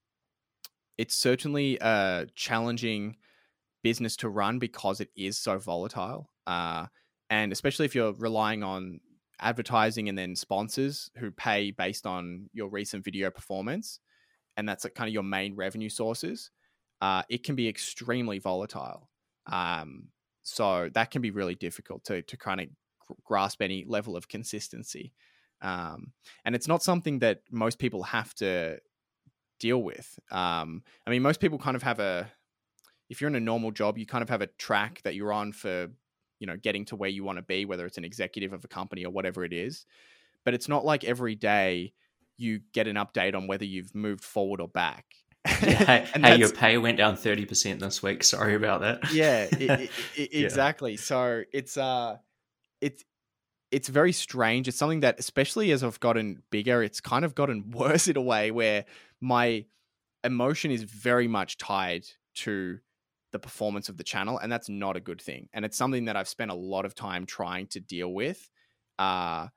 it's certainly a challenging business to run because it is so volatile. Uh, and especially if you're relying on advertising and then sponsors who pay based on your recent video performance, and that's like kind of your main revenue sources, uh, it can be extremely volatile. Um, so that can be really difficult to to kind of grasp any level of consistency. Um, and it's not something that most people have to deal with. Um, I mean, most people kind of have a, if you're in a normal job, you kind of have a track that you're on for, you know, getting to where you want to be, whether it's an executive of a company or whatever it is. But it's not like every day you get an update on whether you've moved forward or back. Yeah, And hey, your that's, pay went down thirty percent this week. Sorry about that. yeah, it, it, it, Yeah. exactly. So it's, uh, it's, it's very strange. It's something that, especially as I've gotten bigger, it's kind of gotten worse in a way where my emotion is very much tied to the performance of the channel, and that's not a good thing. And it's something that I've spent a lot of time trying to deal with, uh,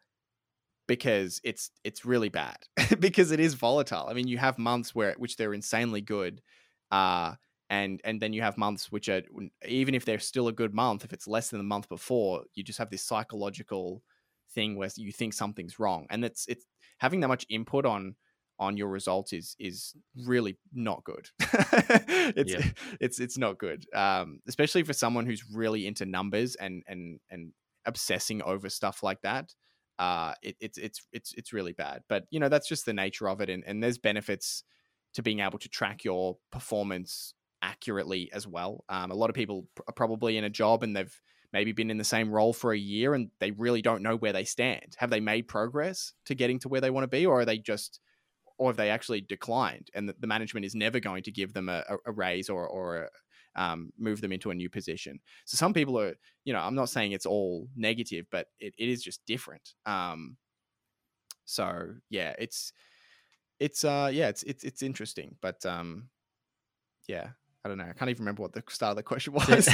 because it's it's really bad because it is volatile. I mean, you have months where which they're insanely good, uh, and and then you have months which are, even if they're still a good month, if it's less than the month before, you just have this psychological thing where you think something's wrong, and it's it's having that much input on on your results is is really not good. it's Yeah. it's it's not good, um, especially for someone who's really into numbers and and and obsessing over stuff like that. Uh, it, it's it's it's it's really bad. But you know, that's just the nature of it, and and there's benefits to being able to track your performance accurately as well. Um, a lot of people are probably in a job and they've maybe been in the same role for a year and they really don't know where they stand. Have they made progress to getting to where they want to be, or are they just, or have they actually declined and the, the management is never going to give them a, a raise or, or a, um, move them into a new position? So some people are, you know, I'm not saying it's all negative, but it, it is just different. Um, so yeah, it's, it's, uh, yeah, it's, it's, it's interesting, but, um, yeah, I don't know. I can't even remember what the start of the question was.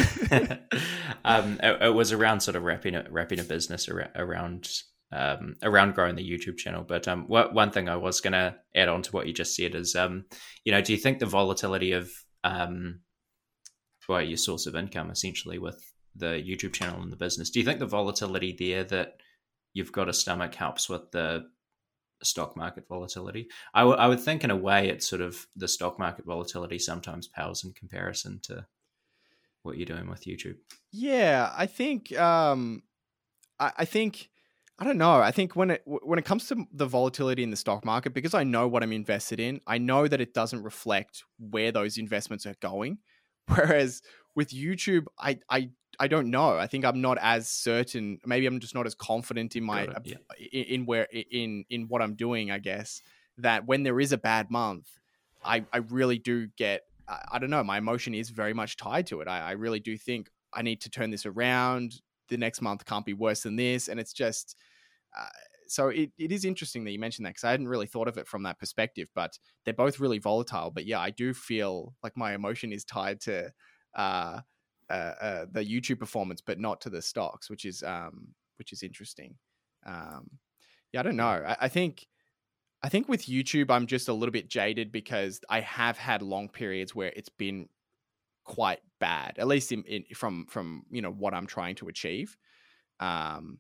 um, it, it was around sort of wrapping a, wrapping a business around, around Um, around growing the YouTube channel. But um, what, one thing I was going to add on to what you just said is, um, you know, do you think the volatility of, um, well, your source of income essentially with the YouTube channel and the business, do you think the volatility there that you've got a stomach helps with the stock market volatility? I, w- I would think in a way it's sort of the stock market volatility sometimes pales in comparison to what you're doing with YouTube. Yeah, I think, um, I, I think, I don't know. I think when it when it comes to the volatility in the stock market, because I know what I'm invested in, I know that it doesn't reflect where those investments are going. Whereas with YouTube, I I I don't know. I think I'm not as certain. Maybe I'm just not as confident in my Got it, yeah. in, in where in in what I'm doing. I guess that when there is a bad month, I I really do get. I, I don't know. My emotion is very much tied to it. I, I really do think I need to turn this around. The next month can't be worse than this. And it's just, uh, so it, it is interesting that you mentioned that, because I hadn't really thought of it from that perspective, but they're both really volatile. But yeah, I do feel like my emotion is tied to uh, uh, uh, the YouTube performance, but not to the stocks, which is, um, which is interesting. Um, yeah, I don't know. I, I think, I think with YouTube, I'm just a little bit jaded because I have had long periods where it's been quite bad, at least in, in from from you know what I'm trying to achieve. Um,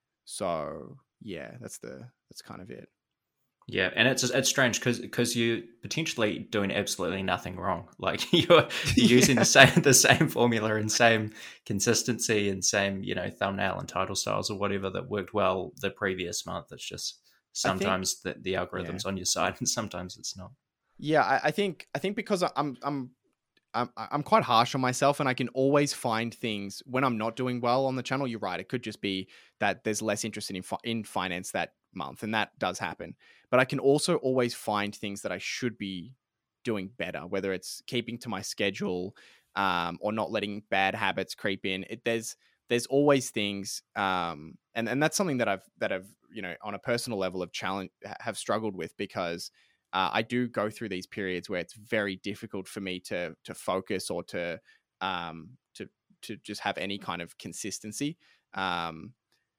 so yeah, that's the that's kind of it. Yeah, and it's it's strange because because you're potentially doing absolutely nothing wrong. Like you're you're using Yeah. the same the same formula and same consistency and same you know thumbnail and title styles or whatever that worked well the previous month. It's just I think sometimes the the yeah. algorithm's on your side and sometimes it's not. Yeah, I, I think I think because I'm I'm I'm I'm quite harsh on myself, and I can always find things when I'm not doing well on the channel. You're right; it could just be that there's less interest in fi- in finance that month, and that does happen. But I can also always find things that I should be doing better, whether it's keeping to my schedule, um, or not letting bad habits creep in. It, there's there's always things, um, and and that's something that I've that I've you know on a personal level of challenge have struggled with because uh, I do go through these periods where it's very difficult for me to to focus or to um, to to just have any kind of consistency. Um,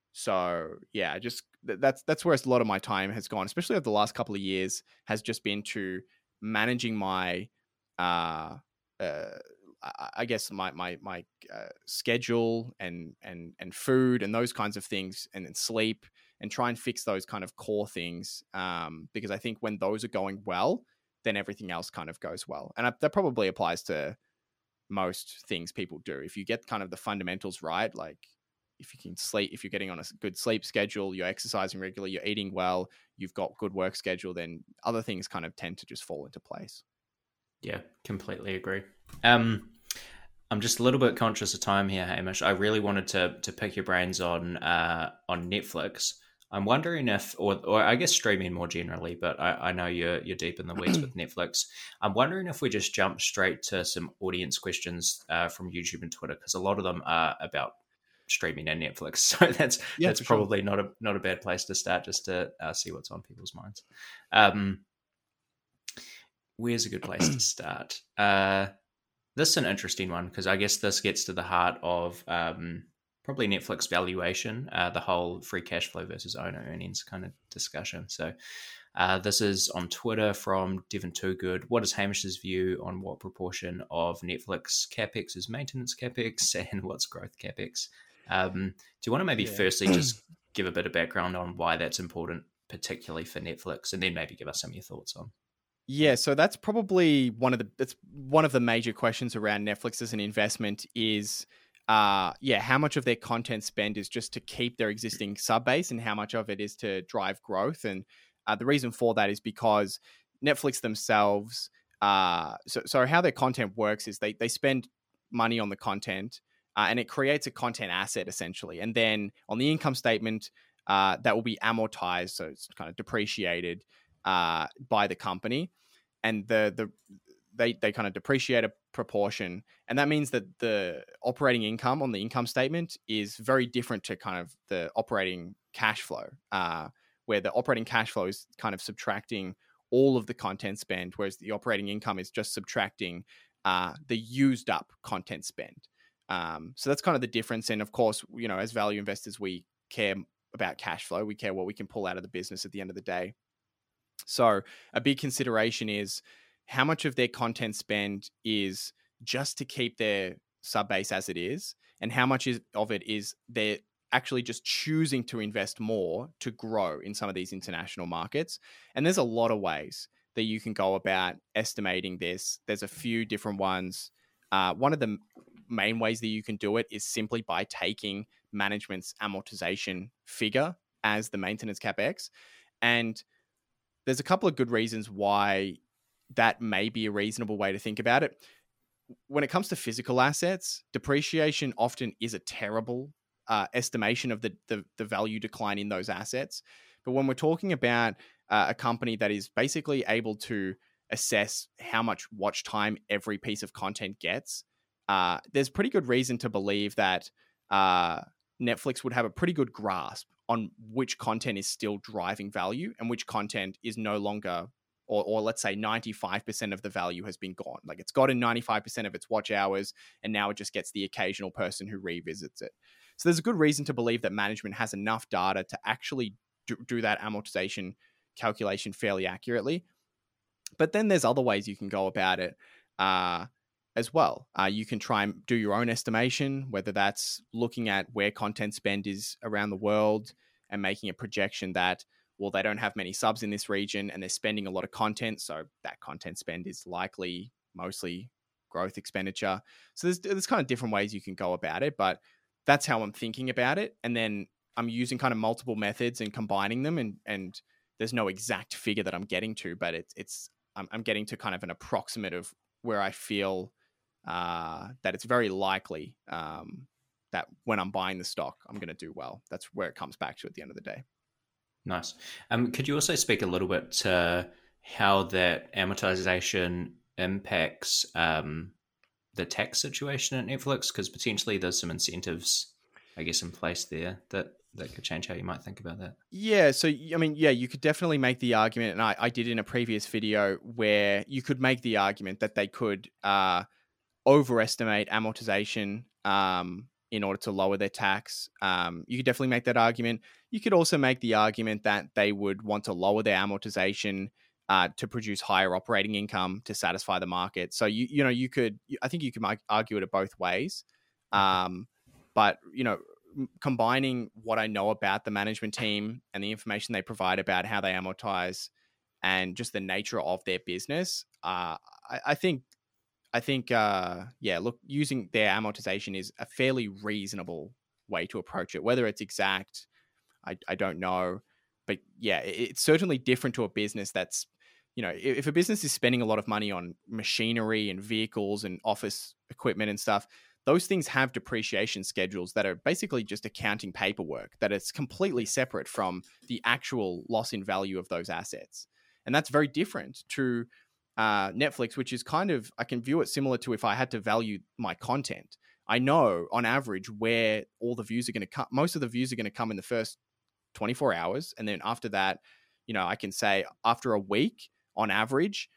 so yeah, I just that's that's where a lot of my time has gone, especially over the last couple of years, has just been to managing my, uh, uh, I I guess my my my uh, schedule and and and food and those kinds of things, and then sleep, and try and fix those kind of core things. Um, because I think when those are going well, then everything else kind of goes well, and I, that probably applies to most things people do. If you get kind of the fundamentals right, like if you can sleep, if you're getting on a good sleep schedule, you're exercising regularly, you're eating well, you've got good work schedule, then other things kind of tend to just fall into place. Yeah, completely agree. Um, I'm just a little bit conscious of time here, Hamish. I really wanted to to pick your brains on uh, on Netflix. I'm wondering if, or or I guess streaming more generally, but I, I know you're you're deep in the weeds with Netflix. I'm wondering if we just jump straight to some audience questions uh, from YouTube and Twitter because a lot of them are about streaming and Netflix. So that's Yeah, that's for sure. probably not a not a bad place to start, just to uh, see what's on people's minds. Um, where's a good place to start? Uh, this is an interesting one because I guess this gets to the heart of um, probably Netflix valuation, uh, the whole free cash flow versus owner earnings kind of discussion. So uh, this is on Twitter from Devon Toogood. What is Hamish's view on what proportion of Netflix capex is maintenance capex and what's growth capex? Um, do you want to maybe Yeah. firstly just give a bit of background on why that's important, particularly for Netflix, and then maybe give us some of your thoughts on? Yeah, so that's probably one of the that's one of the major questions around Netflix as an investment is uh yeah, how much of their content spend is just to keep their existing sub base and how much of it is to drive growth. And uh, the reason for that is because Netflix themselves uh so so how their content works is they they spend money on the content, uh, and it creates a content asset essentially. And then on the income statement, uh that will be amortized, so it's kind of depreciated uh by the company, and the the they they kind of depreciate a proportion, and that means that the operating income on the income statement is very different to kind of the operating cash flow, uh, where the operating cash flow is kind of subtracting all of the content spend, whereas the operating income is just subtracting uh, the used up content spend. Um, so that's kind of the difference. And of course, you know, as value investors, we care about cash flow. We care what we can pull out of the business at the end of the day. So a big consideration is how much of their content spend is just to keep their sub base as it is, and how much is, of it is they're actually just choosing to invest more to grow in some of these international markets. And there's a lot of ways that you can go about estimating this. There's a few different ones. Uh, one of the main ways that you can do it is simply by taking management's amortization figure as the maintenance capex. And there's a couple of good reasons why that may be a reasonable way to think about it. When it comes to physical assets, depreciation often is a terrible uh, estimation of the, the the value decline in those assets. But when we're talking about uh, a company that is basically able to assess how much watch time every piece of content gets, uh, there's pretty good reason to believe that uh, Netflix would have a pretty good grasp on which content is still driving value and which content is no longer, or, or let's say ninety-five percent of the value has been gone. Like it's gotten ninety-five percent of its watch hours, and now it just gets the occasional person who revisits it. So there's a good reason to believe that management has enough data to actually do, do that amortization calculation fairly accurately. But then there's other ways you can go about it uh, as well. Uh, you can try and do your own estimation, whether that's looking at where content spend is around the world and making a projection that, well, they don't have many subs in this region and they're spending a lot of content. So that content spend is likely mostly growth expenditure. So there's, there's kind of different ways you can go about it, but that's how I'm thinking about it. And then I'm using kind of multiple methods and combining them, and, and there's no exact figure that I'm getting to, but it's, it's, I'm, I'm getting to kind of an approximate of where I feel uh, that it's very likely um, that when I'm buying the stock, I'm going to do well. That's where it comes back to at the end of the day. Nice. Um, could you also speak a little bit to how that amortization impacts um, the tax situation at Netflix? Because potentially there's some incentives, I guess, in place there that, that could change how you might think about that. Yeah. So, I mean, yeah, you could definitely make the argument, and I, I did in a previous video, where you could make the argument that they could uh, overestimate amortization um, in order to lower their tax. Um, you could definitely make that argument. You could also make the argument that they would want to lower their amortization uh, to produce higher operating income to satisfy the market. So, you you know, you could, I think you could argue it both ways. Um, but, you know, combining what I know about the management team and the information they provide about how they amortize and just the nature of their business, uh, I, I think, I think, uh, yeah, look, using their amortization is a fairly reasonable way to approach it. Whether it's exact, I, I don't know. But yeah, it, it's certainly different to a business that's, you know, if, if a business is spending a lot of money on machinery and vehicles and office equipment and stuff, those things have depreciation schedules that are basically just accounting paperwork, that it's completely separate from the actual loss in value of those assets. And that's very different to uh, Netflix, which is kind of, I can view it similar to if I had to value my content. I know on average where all the views are going to come. Most of the views are going to come in the first twenty-four hours. And then after that, you know, I can say after a week on average,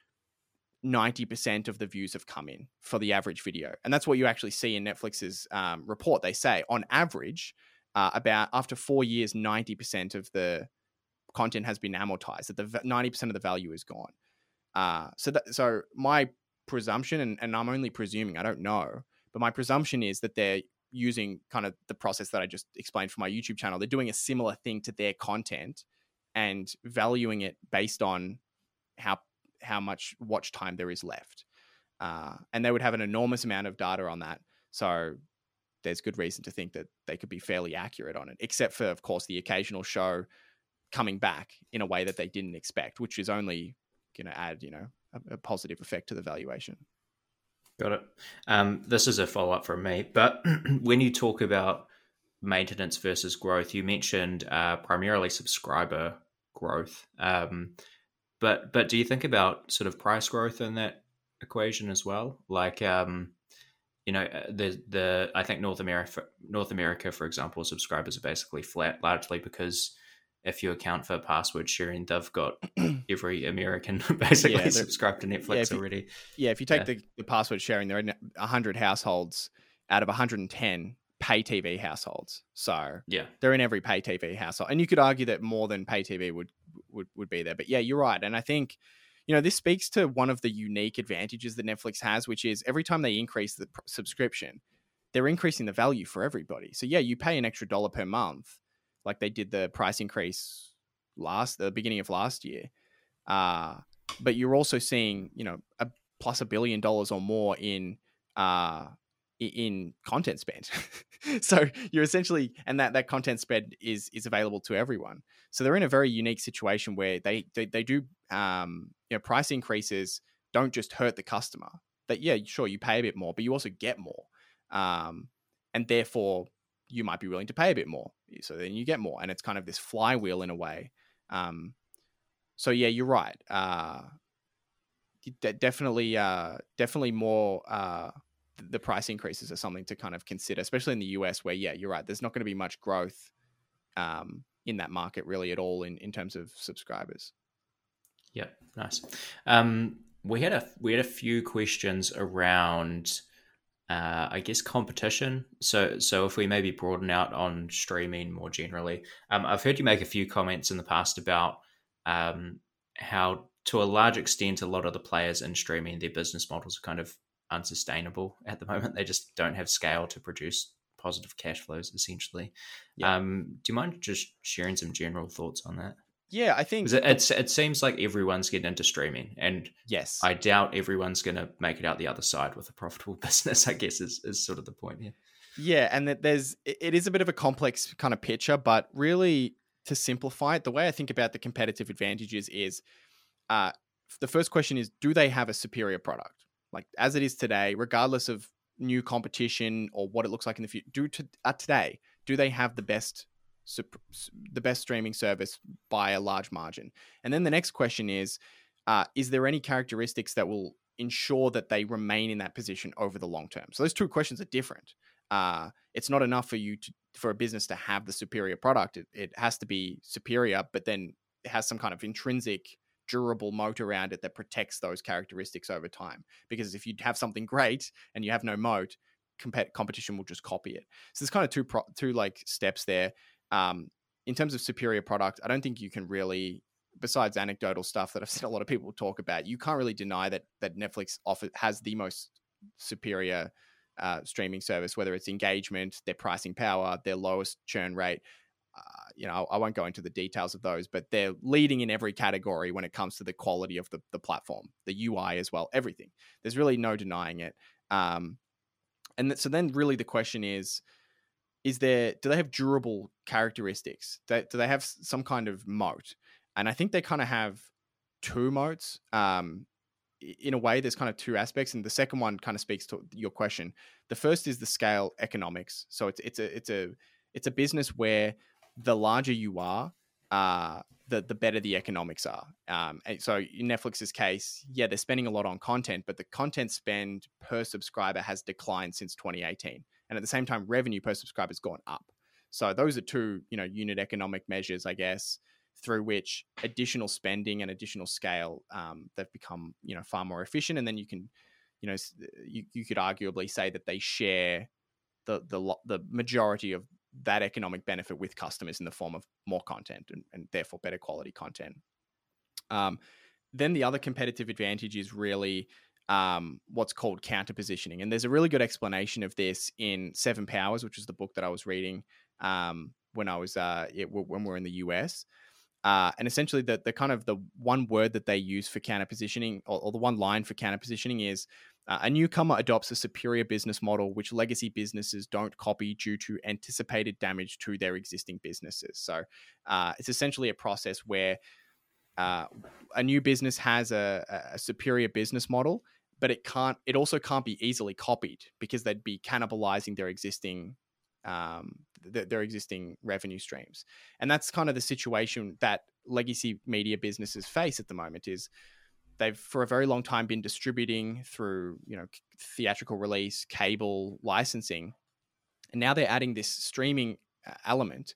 ninety percent of the views have come in for the average video. And that's what you actually see in Netflix's um, report. They say on average, uh, about after four years, ninety percent of the content has been amortized, that the ninety percent of the value is gone. Uh, so that, so my presumption, and, and I'm only presuming, I don't know, but my presumption is that they're using kind of the process that I just explained for my YouTube channel. They're doing a similar thing to their content and valuing it based on how how much watch time there is left. Uh, and they would have an enormous amount of data on that. So there's good reason to think that they could be fairly accurate on it, except for, of course, the occasional show coming back in a way that they didn't expect, which is only going to add, you know, a, a positive effect to the valuation. Got it. Um, this is a follow-up from me, but when you talk about maintenance versus growth, you mentioned uh, primarily subscriber growth. Um, but but do you think about sort of price growth in that equation as well? Like, um, you know, the the I think North America, North America, for example, subscribers are basically flat, largely because if you account for password sharing, they've got every American basically yeah, subscribed to Netflix yeah, if you, already. Yeah, if you take yeah. the, the password sharing, there are one hundred households out of one hundred ten pay T V households. So yeah, they're in every pay T V household. And you could argue that more than pay T V would, would, would be there. But yeah, you're right. And I think, you know, this speaks to one of the unique advantages that Netflix has, which is every time they increase the pr- subscription, they're increasing the value for everybody. So yeah, you pay an extra dollar per month, like they did the price increase last, the beginning of last year. Uh, but you're also seeing, you know, a plus a billion dollars or more in, uh, in content spend. So you're essentially, and that, that content spend is, is available to everyone. So they're in a very unique situation where they, they, they do, um, you know, price increases don't just hurt the customer. That, yeah, sure, you pay a bit more, but you also get more. Um, and therefore you might be willing to pay a bit more. So then you get more, and it's kind of this flywheel in a way. Um, so yeah, you're right. Uh, de- definitely, uh, definitely more, uh, the price increases are something to kind of consider, especially in the U S where, yeah, you're right. There's not going to be much growth, um, in that market really at all in, in terms of subscribers. Yeah. Nice. Um, we had a, we had a few questions around, Uh, I guess competition. So, so if we maybe broaden out on streaming more generally, um, I've heard you make a few comments in the past about um, how to a large extent a lot of the players in streaming, their business models are kind of unsustainable at the moment. They just don't have scale to produce positive cash flows, essentially. Yeah. Um, do you mind just sharing some general thoughts on that? Yeah, I Because think it, the, it's, it seems like everyone's getting into streaming, and yes. I doubt everyone's going to make it out the other side with a profitable business, I guess, is, is sort of the point here. Yeah, and that there's it is a bit of a complex kind of picture, but really to simplify it, the way I think about the competitive advantages is uh, the first question is, do they have a superior product? Like as it is today, regardless of new competition or what it looks like in the future, do to, uh, today, do they have the best the best streaming service by a large margin? And then the next question is, uh, is there any characteristics that will ensure that they remain in that position over the long term? So those two questions are different. Uh, it's not enough for you to for a business to have the superior product. It, it has to be superior, but then it has some kind of intrinsic durable moat around it that protects those characteristics over time. Because if you have something great and you have no moat, comp- competition will just copy it. So there's kind of two pro- two like steps there. Um, in terms of superior product, I don't think you can really, besides anecdotal stuff that I've seen a lot of people talk about, you can't really deny that that Netflix offer, has the most superior uh, streaming service, whether it's engagement, their pricing power, their lowest churn rate. Uh, you know, I won't go into the details of those, but they're leading in every category when it comes to the quality of the, the platform, the U I as well, everything. There's really no denying it. Um, and th- so then really the question is, is there, do they have durable characteristics? Do, do they have some kind of moat? And I think they kind of have two moats. Um, in a way, there's kind of two aspects, and the second one kind of speaks to your question. The first is the scale economics. So it's it's a it's a it's a business where the larger you are, uh, the the better the economics are. Um, and so in Netflix's case, yeah, they're spending a lot on content, but the content spend per subscriber has declined since twenty eighteen, and at the same time, revenue per subscriber has gone up. So those are two, you know, unit economic measures, I guess, through which additional spending and additional scale, um, they've become, you know, far more efficient. And then you can, you know, you, you could arguably say that they share the the the majority of that economic benefit with customers in the form of more content and, and therefore better quality content. Um, then the other competitive advantage is really um, what's called counter positioning. And there's a really good explanation of this in Seven Powers, which is the book that I was reading um, when I was uh, it, when we we're in the U S. Uh, and essentially, the the kind of the one word that they use for counter positioning, or, or the one line for counter positioning, is uh, a newcomer adopts a superior business model which legacy businesses don't copy due to anticipated damage to their existing businesses. So uh, it's essentially a process where uh, a new business has a, a superior business model, but it can't. It also can't be easily copied because they'd be cannibalizing their existing um, th- their existing revenue streams. And that's kind of the situation that legacy media businesses face at the moment. Is they've for a very long time been distributing through, you know, theatrical release, cable, licensing, and now they're adding this streaming element.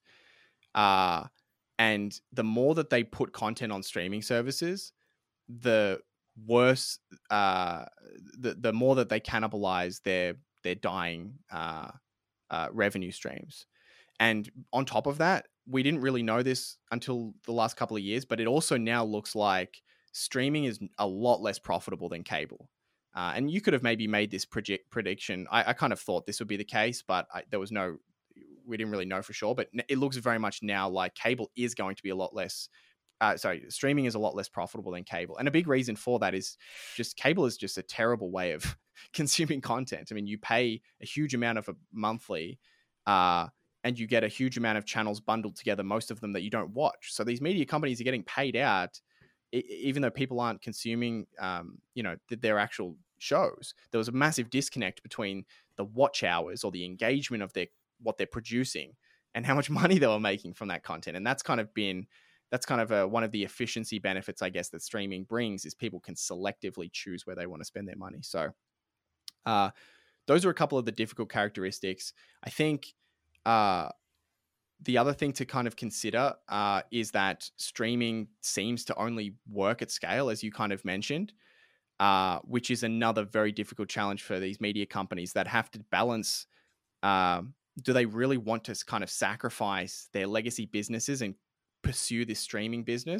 Uh, and the more that they put content on streaming services, the worse, uh, the the more that they cannibalize their their dying uh, uh, revenue streams. And on top of that, we didn't really know this until the last couple of years, but it also now looks like streaming is a lot less profitable than cable. Uh, and you could have maybe made this project prediction. I, I kind of thought this would be the case, but I, there was no, we didn't really know for sure. But it looks very much now like cable is going to be a lot less. Uh, sorry, streaming is a lot less profitable than cable. And a big reason for that is just cable is just a terrible way of consuming content. I mean, you pay a huge amount of a monthly, uh, and you get a huge amount of channels bundled together, most of them that you don't watch. So these media companies are getting paid out, even though people aren't consuming, um, you know, their actual shows. There was a massive disconnect between the watch hours or the engagement of their what they're producing and how much money they were making from that content. And that's kind of been, that's kind of a, one of the efficiency benefits, I guess, that streaming brings, is people can selectively choose where they want to spend their money. So uh, those are a couple of the difficult characteristics. I think uh, the other thing to kind of consider uh, is that streaming seems to only work at scale, as you kind of mentioned, uh, which is another very difficult challenge for these media companies that have to balance. Um, do they really want to kind of sacrifice their legacy businesses and pursue this streaming business?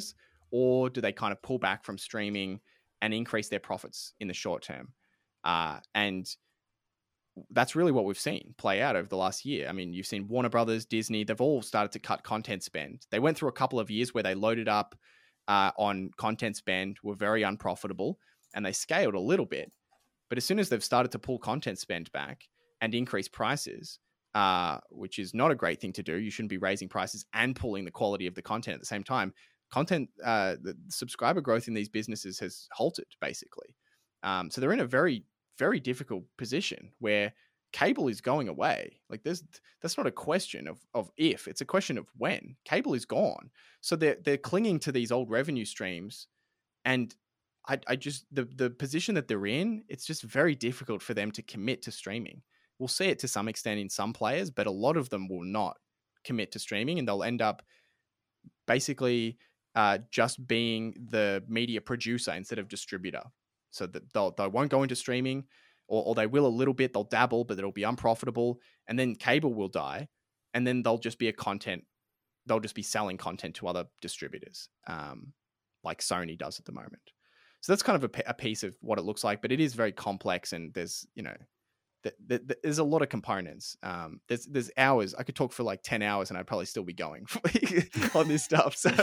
or do they kind of pull back from streaming and increase their profits in the short term? Uh, and that's really what we've seen play out over the last year. I mean, you've seen Warner Brothers, Disney, they've all started to cut content spend. They went through a couple of years where they loaded up uh, on content spend, were very unprofitable, and they scaled a little bit. But as soon as they've started to pull content spend back and increase prices, uh, which is not a great thing to do, you shouldn't be raising prices and pulling the quality of the content at the same time. Content, uh, the subscriber growth in these businesses has halted, basically. Um, so they're in a very very difficult position where cable is going away. Like there's, that's not a question of, of if, it's a question of when. Cable is gone. So they're, they're clinging to these old revenue streams. And I, I just, the, the position that they're in, it's just very difficult for them to commit to streaming. We'll see it to some extent in some players, but a lot of them will not commit to streaming, and they'll end up basically uh, just being the media producer instead of distributor. So that they'll, they won't go into streaming, or, or they will a little bit, they'll dabble, but it'll be unprofitable. And then cable will die. And then they'll just be a content, they'll just be selling content to other distributors, um, like Sony does at the moment. So that's kind of a, a piece of what it looks like, but it is very complex. And there's, you know, th- th- th- there's a lot of components. Um, there's, there's hours. I could talk for like ten hours and I'd probably still be going on this stuff. So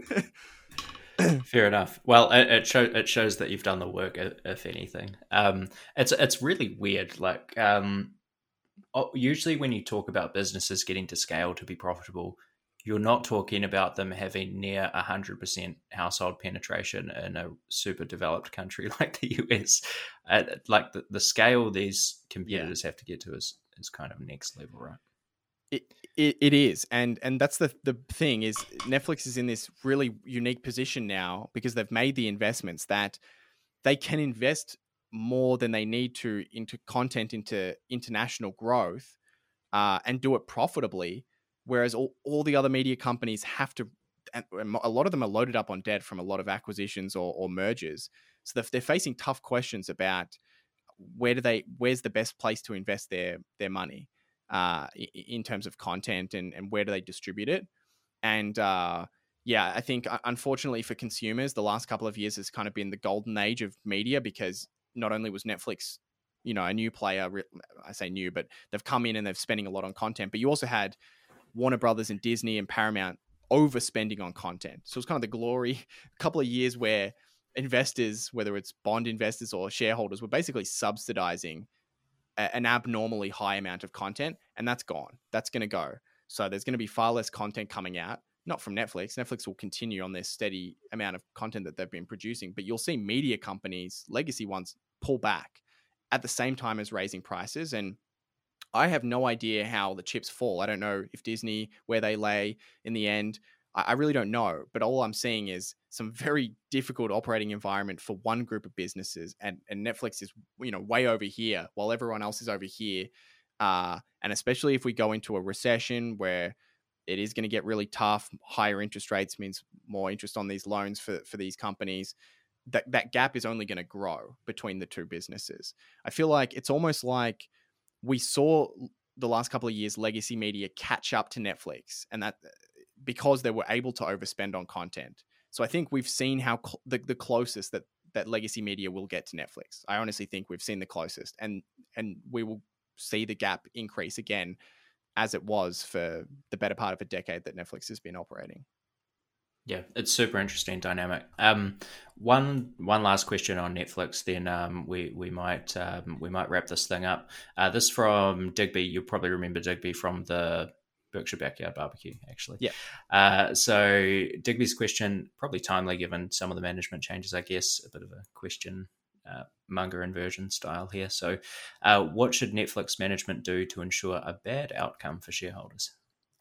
fair enough. Well, it it, show, it shows that you've done the work, if anything. Um, it's it's really weird. Like um, usually when you talk about businesses getting to scale to be profitable, you're not talking about them having near one hundred percent household penetration in a super developed country like the U S. Uh, like the, the scale these competitors yeah. have to get to is, is kind of next level, right? It, it it is, and and that's the the thing is Netflix is in this really unique position now because they've made the investments that they can invest more than they need to into content, into international growth, uh, and do it profitably. Whereas all, all the other media companies have to, and a lot of them are loaded up on debt from a lot of acquisitions or, or mergers. So they're facing tough questions about where do they, where's the best place to invest their their money. Uh, in terms of content and, and where do they distribute it. And uh, yeah, I think unfortunately for consumers, the last couple of years has kind of been the golden age of media because not only was Netflix, you know, a new player, I say new, but they've come in and they're spending a lot on content, but you also had Warner Brothers and Disney and Paramount overspending on content. So it's kind of the glory, a couple of years where investors, whether it's bond investors or shareholders, were basically subsidizing an abnormally high amount of content, and that's gone. That's going to go. So there's going to be far less content coming out, not from Netflix. Netflix will continue on this steady amount of content that they've been producing, but you'll see media companies, legacy ones, pull back at the same time as raising prices. And I have no idea how the chips fall. I don't know if Disney, where they lay in the end. I really don't know, but all I'm seeing is some very difficult operating environment for one group of businesses, and, and Netflix is, you know, way over here while everyone else is over here. Uh, and especially if we go into a recession where it is going to get really tough, higher interest rates means more interest on these loans for, for these companies. That that gap is only going to grow between the two businesses. I feel like it's almost like we saw the last couple of years legacy media catch up to Netflix, and that because they were able to overspend on content. So I think we've seen how cl- the, the closest that, that legacy media will get to Netflix. I honestly think we've seen the closest, and and we will see the gap increase again as it was for the better part of a decade that Netflix has been operating. Yeah, it's super interesting dynamic. Um, one one last question on Netflix, then um, we we might um, we might wrap this thing up. Uh, this from Digby. You'll probably remember Digby from the Berkshire Backyard Barbecue, actually. Yeah. Uh, so Digby's question, probably timely given some of the management changes, I guess, a bit of a question uh, monger inversion style here. So uh, what should Netflix management do to ensure a bad outcome for shareholders?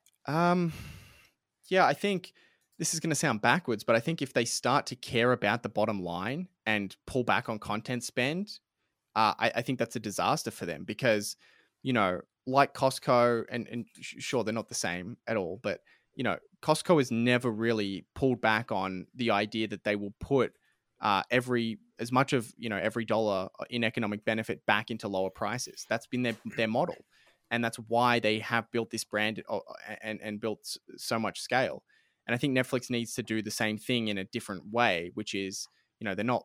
Um, yeah, I think this is going to sound backwards, but I think if they start to care about the bottom line and pull back on content spend, uh, I, I think that's a disaster for them because, you know, like Costco, and, and sure, they're not the same at all, but, you know, Costco has never really pulled back on the idea that they will put uh, every, as much of, you know, every dollar in economic benefit back into lower prices. That's been their, their model. And that's why they have built this brand and, and built so much scale. And I think Netflix needs to do the same thing in a different way, which is, you know, they're not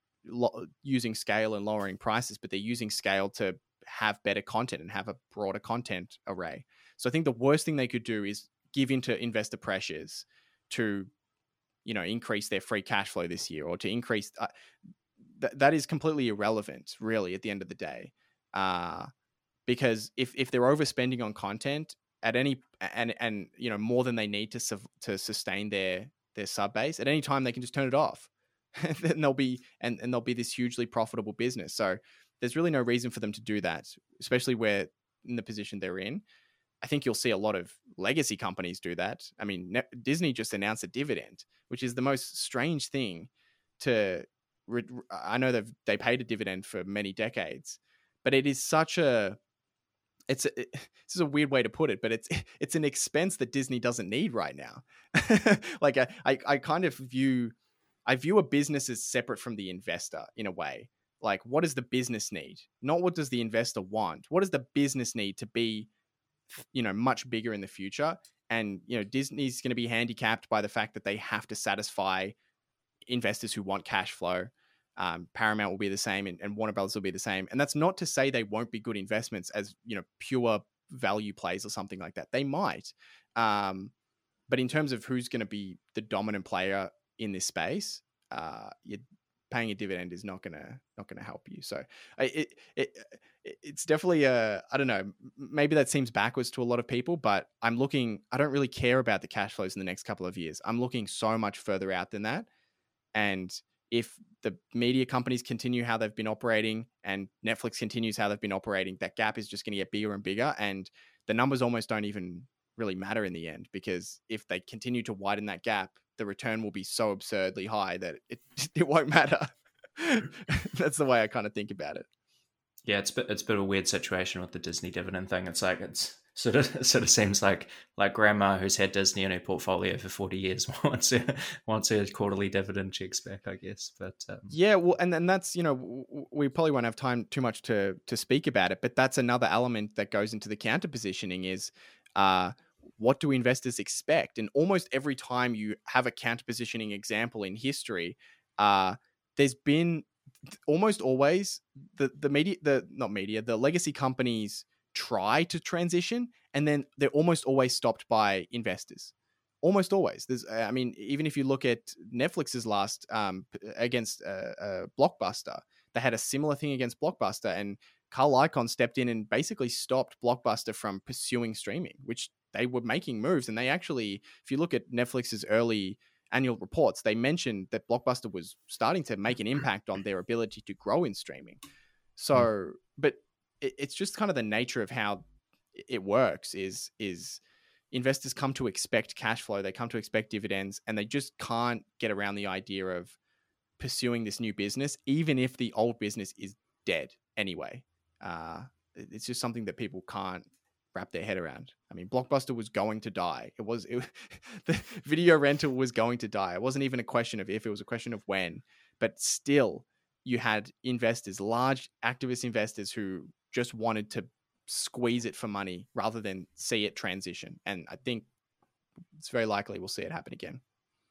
lo- using scale and lowering prices, but they're using scale to have better content and have a broader content array. So I think the worst thing they could do is give into investor pressures to, you know, increase their free cash flow this year, or to increase uh, th- that is completely irrelevant, really, at the end of the day. Uh, because if if they're overspending on content at any and and you know more than they need to su- to sustain their their sub base, at any time they can just turn it off, and they'll be and and they'll be this hugely profitable business. So there's really no reason for them to do that, especially where in the position they're in. I think you'll see a lot of legacy companies do that. I mean, ne- Disney just announced a dividend, which is the most strange thing to. Re- I know they've they paid a dividend for many decades, but it is such a. It's a, it, this is a weird way to put it, but it's it's an expense that Disney doesn't need right now. Like I, I I kind of view I view a business as separate from the investor in a way. Like, what does the business need? Not what does the investor want. What does the business need to be, you know, much bigger in the future? And, you know, Disney's going to be handicapped by the fact that they have to satisfy investors who want cash flow. Um, Paramount will be the same, and, and Warner Brothers will be the same. And that's not to say they won't be good investments as, you know, pure value plays or something like that. They might. Um, but in terms of who's going to be the dominant player in this space, uh, you're paying a dividend is not gonna not gonna help you. So it it it's definitely a I don't know. Maybe that seems backwards to a lot of people, but I'm looking. I don't really care about the cash flows in the next couple of years. I'm looking so much further out than that. And if the media companies continue how they've been operating, and Netflix continues how they've been operating, that gap is just going to get bigger and bigger, and the numbers almost don't even really matter in the end, because if they continue to widen that gap, the return will be so absurdly high that it it won't matter. That's the way I kind of think about it. Yeah, it's a bit, it's a bit of a weird situation with the Disney dividend thing. It's like it's sort of it sort of seems like like grandma who's had Disney in her portfolio for forty years wants her wants her quarterly dividend checks back, I guess. But um... yeah, well, and and that's, you know, we probably won't have time too much to to speak about it, but that's another element that goes into the counter positioning is, uh, what do investors expect? And almost every time you have a counter positioning example in history, uh, there's been almost always the the media the not media the legacy companies try to transition, and then they're almost always stopped by investors. Almost always. There's, I mean, even if you look at Netflix's last um, against uh, uh, Blockbuster, they had a similar thing against Blockbuster, and Carl Icahn stepped in and basically stopped Blockbuster from pursuing streaming, which they were making moves. And they actually, if you look at Netflix's early annual reports, they mentioned that Blockbuster was starting to make an impact on their ability to grow in streaming. So, mm. but it, it's just kind of the nature of how it works is, is investors come to expect cash flow. They come to expect dividends, and they just can't get around the idea of pursuing this new business, even if the old business is dead anyway. Uh, it's just something that people can't wrap their head around. I mean, Blockbuster was going to die. It was it, the video rental was going to die. It wasn't even a question of if, it was a question of when. But still, you had investors, large activist investors, who just wanted to squeeze it for money rather than see it transition. And I think it's very likely we'll see it happen again.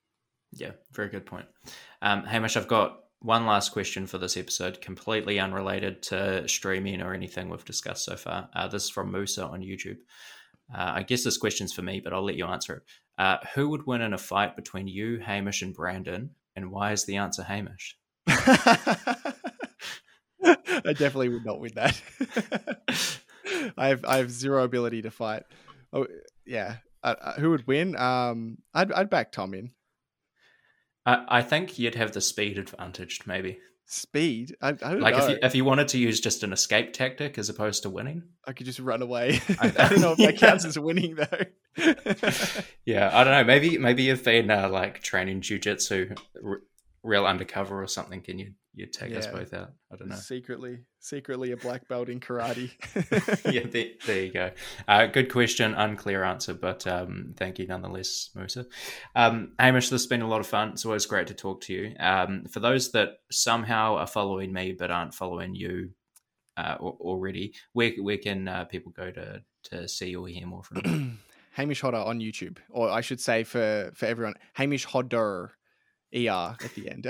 Yeah, very good point. Um, Hamish, I've got one last question for this episode, completely unrelated to streaming or anything we've discussed so far. Uh, this is from Musa on YouTube. Uh, I guess this question's for me, but I'll let you answer it. Uh, who would win in a fight between you, Hamish, and Brandon? And why is the answer Hamish? I definitely would not win that. I have I have zero ability to fight. Oh yeah, uh, uh, who would win? Um, I'd I'd back Tom in. I, I think you'd have the speed advantage, maybe. Speed? I, I don't like know. if you if you wanted to use just an escape tactic as opposed to winning, I could just run away. I, I don't know if that counts as winning though. Yeah, I don't know. Maybe maybe you've been uh, like training jiu-jitsu, r- real undercover or something. Can you you take yeah. us both out? I don't know. Secretly, secretly a black belt in karate. Yeah, there, there you go. Uh, good question, unclear answer, but um, thank you nonetheless, Musa. Um, Hamish, this has been a lot of fun. It's always great to talk to you. Um, for those that somehow are following me but aren't following you uh, already, where where can uh, people go to to see or hear more from you? Hamish Hodder on YouTube, or I should say for for everyone, Hamish Hodder, E R at the end.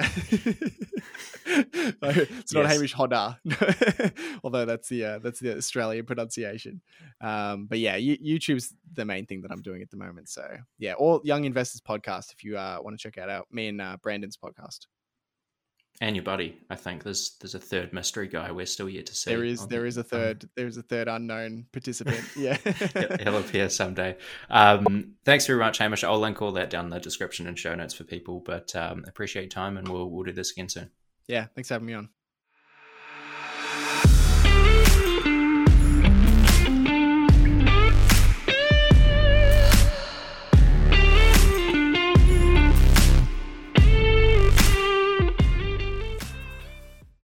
It's not yes. Hamish Hodder, although that's the uh, that's the Australian pronunciation. Um, but yeah, YouTube's the main thing that I'm doing at the moment. So yeah, or Young Investors Podcast if you uh, want to check out out me and uh, Brandon's podcast. And your buddy, I think there's there's a third mystery guy we're still yet to see. There is there the, is a third um, there is a third unknown participant. Yeah, he'll appear someday. Um, thanks very much, Hamish. I'll link all that down in the description and show notes for people. But um, appreciate your time, and we'll we'll do this again soon. Yeah, thanks for having me on.